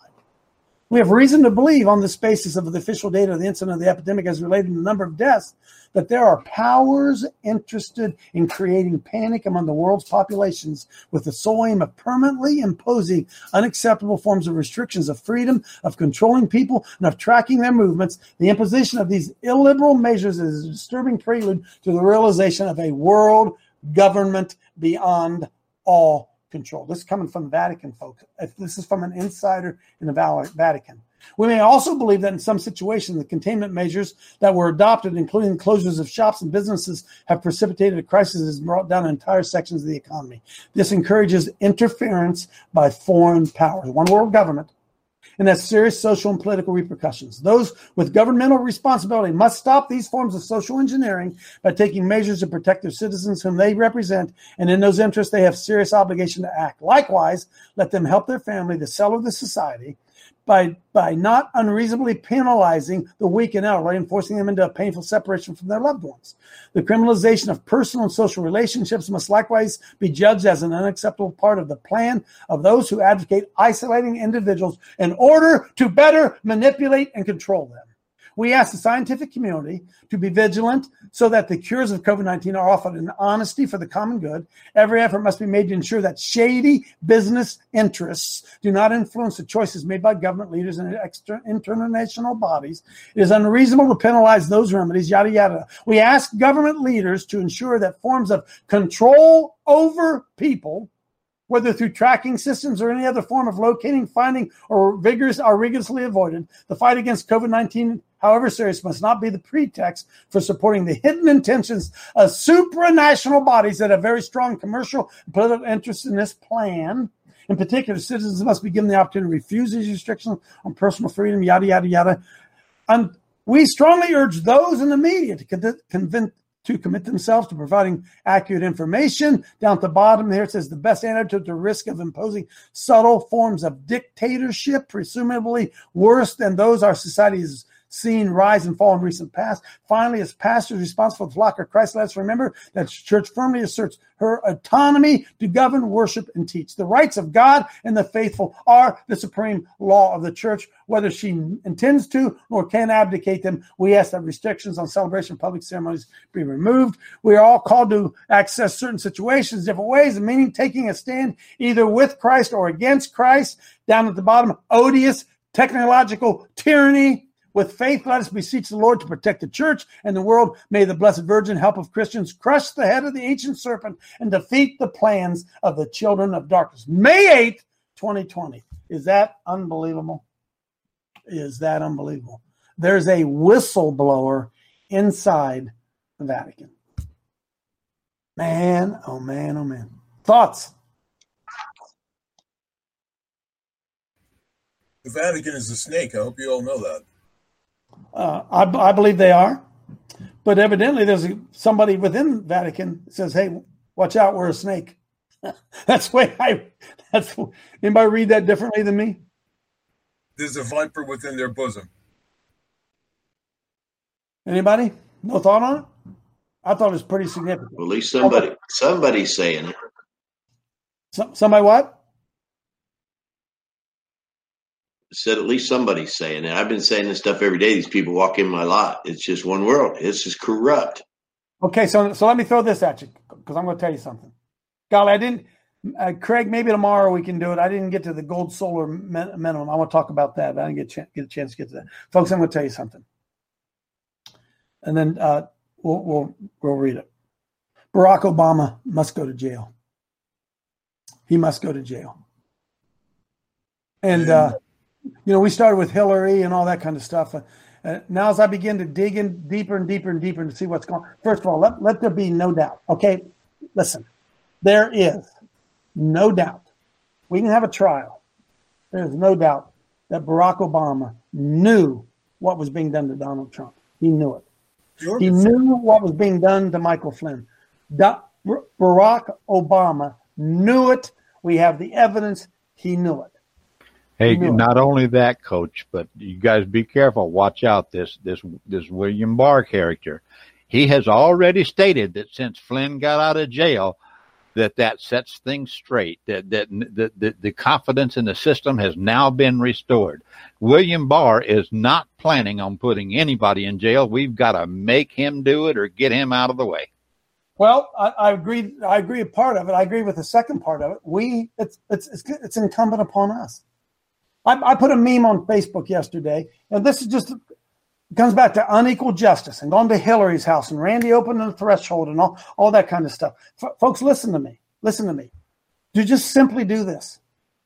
We have reason to believe, on this basis of the official data of the incident of the epidemic as related to the number of deaths, that there are powers interested in creating panic among the world's populations with the sole aim of permanently imposing unacceptable forms of restrictions of freedom, of controlling people, and of tracking their movements. The imposition of these illiberal measures is a disturbing prelude to the realization of a world government beyond all control. This is coming from the Vatican, folks. This is from an insider in the Vatican. We may also believe that in some situations, the containment measures that were adopted, including closures of shops and businesses, have precipitated a crisis that has brought down entire sections of the economy. This encourages interference by foreign powers, one world government, and has serious social and political repercussions. Those with governmental responsibility must stop these forms of social engineering by taking measures to protect their citizens whom they represent, and in those interests they have serious obligation to act. Likewise, let them help their family, the cell of the society, by by not unreasonably penalizing the weak and elderly and forcing them into a painful separation from their loved ones. The criminalization of personal and social relationships must likewise be judged as an unacceptable part of the plan of those who advocate isolating individuals in order to better manipulate and control them. We ask the scientific community to be vigilant so that the cures of COVID nineteen are offered in honesty for the common good. Every effort must be made to ensure that shady business interests do not influence the choices made by government leaders and extra, international bodies. It is unreasonable to penalize those remedies, yada, yada. We ask government leaders to ensure that forms of control over people whether through tracking systems or any other form of locating, finding, or vigorous are rigorously avoided. The fight against COVID nineteen, however serious, must not be the pretext for supporting the hidden intentions of supranational bodies that have very strong commercial and political interests in this plan. In particular, citizens must be given the opportunity to refuse these restrictions on personal freedom, yada, yada, yada. And we strongly urge those in the media to con- convince to commit themselves to providing accurate information. Down at the bottom there, it says the best antidote to risk of imposing subtle forms of dictatorship, presumably worse than those our society has seen rise and fall in recent past. Finally, as pastors responsible for the flock of Christ, let us remember that the church firmly asserts her autonomy to govern, worship, and teach. The rights of God and the faithful are the supreme law of the church. Whether she intends to or can abdicate them, we ask that restrictions on celebration of public ceremonies be removed. We are all called to access certain situations different ways, meaning taking a stand either with Christ or against Christ. Down at the bottom, odious technological tyranny. With faith, let us beseech the Lord to protect the church and the world. May the Blessed Virgin, help of Christians, crush the head of the ancient serpent and defeat the plans of the children of darkness. May eighth, twenty twenty. Is that unbelievable? Is that unbelievable? There's a whistleblower inside the Vatican. Man, oh man, oh man. Thoughts? The Vatican is a snake. I hope you all know that. Uh, I, I believe they are, but evidently there's a, somebody within Vatican that says, "Hey, watch out, we're a snake." That's the way I. That's anybody read that differently than me? There's a viper within their bosom. Anybody? No thought on it? I thought it was pretty significant. Well, at least somebody, somebody's saying it. Some, somebody what? Said at least somebody's saying it. I've been saying this stuff every day. These people walk in my lot. It's just one world. It's just corrupt. Okay, so so let me throw this at you because I'm going to tell you something. Golly, I didn't, uh, Craig. Maybe tomorrow we can do it. I didn't get to the gold solar min- minimum. I want to talk about that. But I didn't get, ch- get a chance to get to that, folks. I'm going to tell you something, and then uh, we'll we'll we'll read it. Barack Obama must go to jail. He must go to jail, and. Uh, You know, we started with Hillary and all that kind of stuff. Uh, now, as I begin to dig in deeper and deeper and deeper and to see what's going on, first of all, let, let there be no doubt. Okay, listen, there is no doubt. We can have a trial. There is no doubt that Barack Obama knew what was being done to Donald Trump. He knew it. Sure. He knew what was being done to Michael Flynn. Da- Barack Obama knew it. We have the evidence. He knew it. Hey, not only that, Coach, but you guys be careful. Watch out, this this this William Barr character. He has already stated that since Flynn got out of jail, that that sets things straight, that that the, the, the confidence in the system has now been restored. William Barr is not planning on putting anybody in jail. We've got to make him do it or get him out of the way. Well, I, I agree. I agree a part of it. I agree with the second part of it. We it's it's it's, it's incumbent upon us. I, I put a meme on Facebook yesterday, and this is just it comes back to unequal justice and going to Hillary's house and Randy opening the threshold and all, all that kind of stuff. F- folks, listen to me. Listen to me. To just simply do this.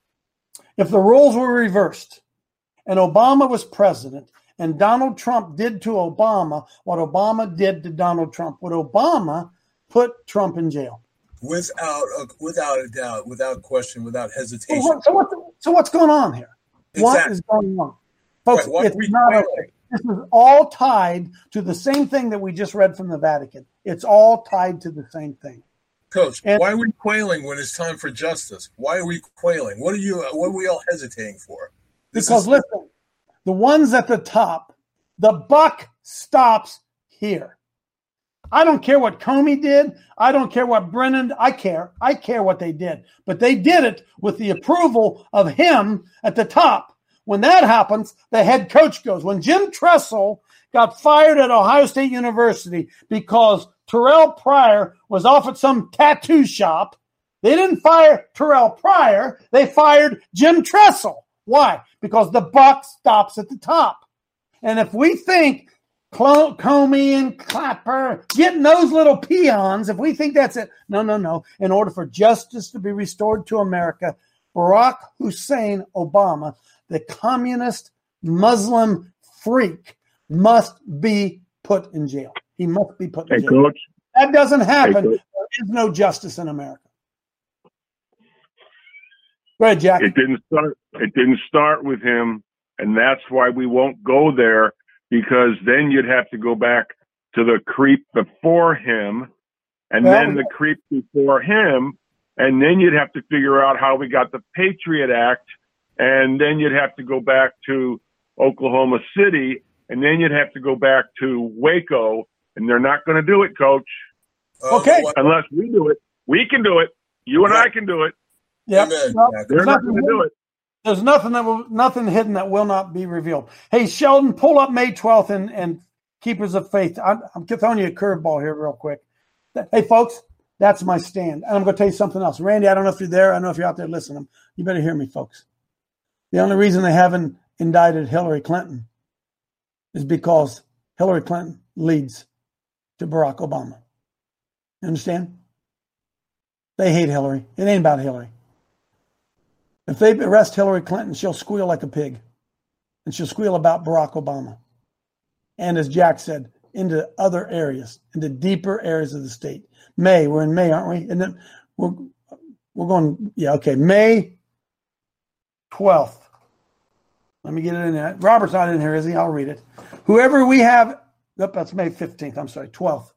If the roles were reversed and Obama was president and Donald Trump did to Obama what Obama did to Donald Trump, would Obama put Trump in jail? Without a, without a doubt, without question, without hesitation. So, what, so, what, so what's going on here? Exactly. What is going on? Folks, right, it's not okay. This is all tied to the same thing that we just read from the Vatican. It's all tied to the same thing. Coach, and, why are we quailing when it's time for justice? Why are we quailing? What are you? What are we all hesitating for? This because is- listen, the ones at the top, the buck stops here. I don't care what Comey did. I don't care what Brennan. I care. I care what they did. But they did it with the approval of him at the top. When that happens, the head coach goes. When Jim Tressel got fired at Ohio State University because Terrell Pryor was off at some tattoo shop, they didn't fire Terrell Pryor. They fired Jim Tressel. Why? Because the buck stops at the top. And if we think Comey and Clapper, getting those little peons, if we think that's it. No, no, no. In order for justice to be restored to America, Barack Hussein Obama, the communist Muslim freak, must be put in jail. He must be put in Hey, jail. Coach. That doesn't happen. Hey, Coach. There is no justice in America. Go ahead, Jack. It didn't start. It didn't start with him, and that's why we won't go there. Because then you'd have to go back to the creep before him, and Well, then the creep before him, and then you'd have to figure out how we got the Patriot Act, and then you'd have to go back to Oklahoma City, and then you'd have to go back to Waco, and they're not going to do it, Coach. Okay. Unless we do it. We can do it. You and I can do it. Yep. Well, They're not nothing going to do it. There's nothing that will, nothing hidden that will not be revealed. Hey, Sheldon, pull up May twelfth and, and Keepers of Faith. I'm, I'm throwing you a curveball here real quick. Hey, folks, that's my stand. And I'm going to tell you something else. Randy, I don't know if you're there. I don't know if you're out there listening. You better hear me, folks. The only reason they haven't indicted Hillary Clinton is because Hillary Clinton leads to Barack Obama. You understand? They hate Hillary. It ain't about Hillary. If they arrest Hillary Clinton, she'll squeal like a pig. And she'll squeal about Barack Obama. And as Jack said, into other areas, into deeper areas of the state. May, we're in May, aren't we? And then we're, we're going, yeah, okay, May twelfth. Let me get it in there. Robert's not in here, is he? I'll read it. Whoever we have, nope, that's May fifteenth, I'm sorry, twelfth.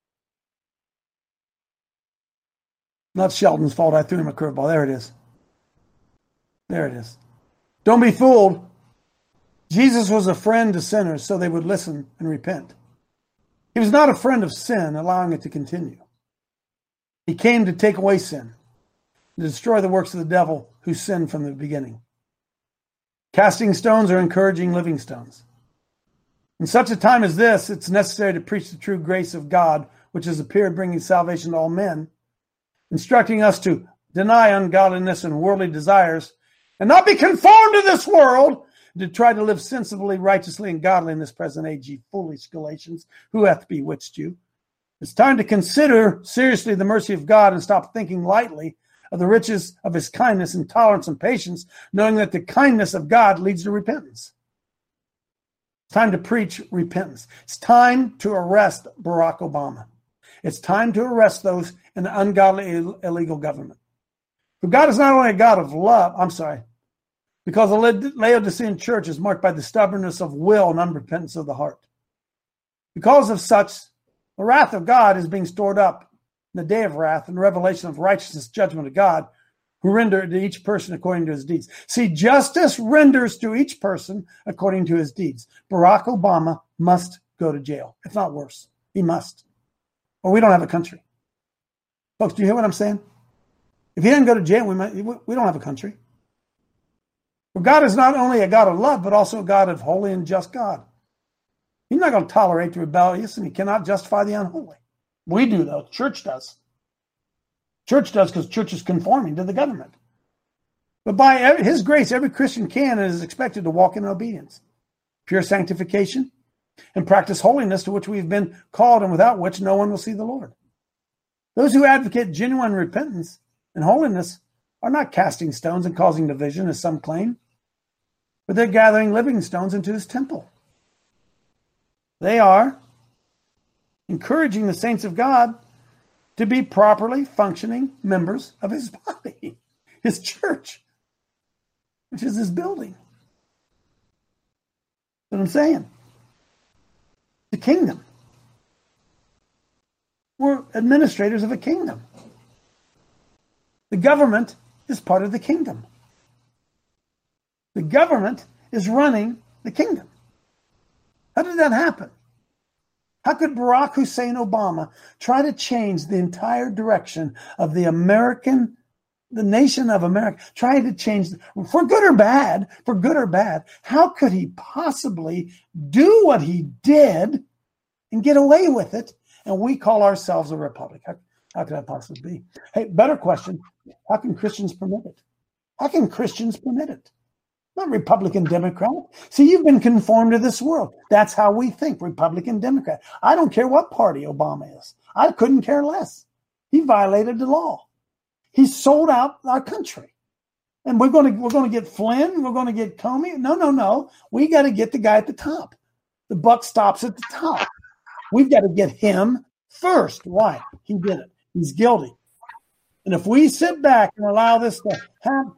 Not Sheldon's fault, I threw him a curveball. There it is. There it is. Don't be fooled. Jesus was a friend to sinners so they would listen and repent. He was not a friend of sin, allowing it to continue. He came to take away sin, to destroy the works of the devil who sinned from the beginning. Casting stones or encouraging living stones. In such a time as this, it's necessary to preach the true grace of God, which has appeared bringing salvation to all men, instructing us to deny ungodliness and worldly desires, and not be conformed to this world, to try to live sensibly, righteously, and godly in this present age, ye foolish Galatians. Who hath bewitched you? It's time to consider seriously the mercy of God and stop thinking lightly of the riches of his kindness and tolerance and patience, knowing that the kindness of God leads to repentance. It's time to preach repentance. It's time to arrest Barack Obama. It's time to arrest those in the ungodly, illegal government. For God is not only a God of love, I'm sorry, because the Laodicean church is marked by the stubbornness of will and unrepentance of the heart. Because of such, the wrath of God is being stored up in the day of wrath and revelation of righteousness, judgment of God, who render to each person according to his deeds. See, justice renders to each person according to his deeds. Barack Obama must go to jail, if not worse. He must. Or we don't have a country. Folks, do you hear what I'm saying? If he doesn't go to jail, we might, we don't have a country. For God is not only a God of love, but also a God of holy and just God. He's not going to tolerate the rebellious, and he cannot justify the unholy. We do, though. Church does. Church does because church is conforming to the government. But by his grace, every Christian can and is expected to walk in obedience, pure sanctification, and practice holiness to which we've been called and without which no one will see the Lord. Those who advocate genuine repentance and holiness are not casting stones and causing division, as some claim, but they're gathering living stones into his temple. They are encouraging the saints of God to be properly functioning members of his body, his church, which is his building. That's what I'm saying. The kingdom. We're administrators of a kingdom. The government is part of the kingdom. The government is running the kingdom. How did that happen? How could Barack Hussein Obama try to change the entire direction of the American, the nation of America, trying to change, for good or bad, for good or bad, how could he possibly do what he did and get away with it? And we call ourselves a republic. How, how could that possibly be? Hey, better question. How can Christians permit it? How can Christians permit it? Not Republican, Democrat. See, you've been conformed to this world. That's how we think, Republican, Democrat. I don't care what party Obama is. I couldn't care less. He violated the law. He sold out our country. And we're going to we're going to get Flynn. We're going to get Comey. No, no, no. We got to get the guy at the top. The buck stops at the top. We've got to get him first. Why? He did it. He's guilty. And if we sit back and allow this to happen,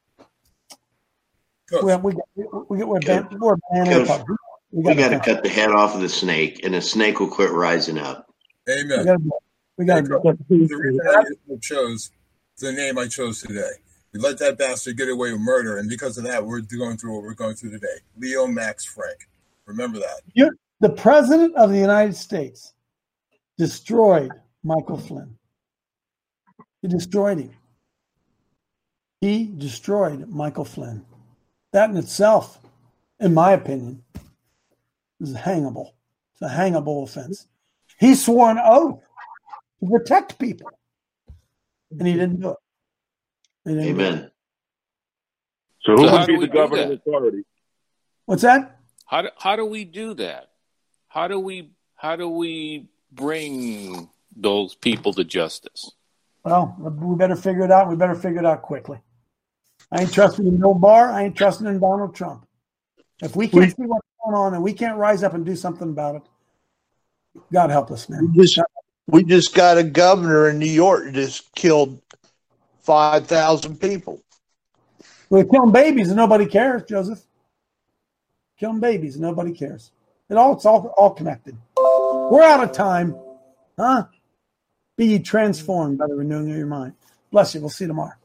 well, we we we we're ban- we're banning Coach, we got to cut the head off of the snake, and the snake will quit rising up. Amen. We got to. We got to. The reason I chose the name I chose today. We let that bastard get away with murder, and because of that, we're going through what we're going through today. Leo Max Frank. Remember that. You're, the President of the United States destroyed Michael Flynn. He destroyed him. He destroyed Michael Flynn. That in itself, in my opinion, is hangable. It's a hangable offense. He swore an oath to protect people, and he didn't do it. He didn't Amen. Do it. So who So how would do be we the do governing that? authority? What's that? How do, how do we do that? How do we how do we bring those people to justice? Well, we better figure it out. We better figure it out quickly. I ain't trusting in Bill Barr. I ain't trusting in Donald Trump. If we can't see what's going on and we can't rise up and do something about it, God help us, man. We just, we just got a governor in New York that just killed five thousand people. We're killing babies and nobody cares, Joseph. Killing babies and nobody cares. It all, it's all, all connected. We're out of time. Huh? Be ye transformed by the renewing of your mind. Bless you. We'll see you tomorrow.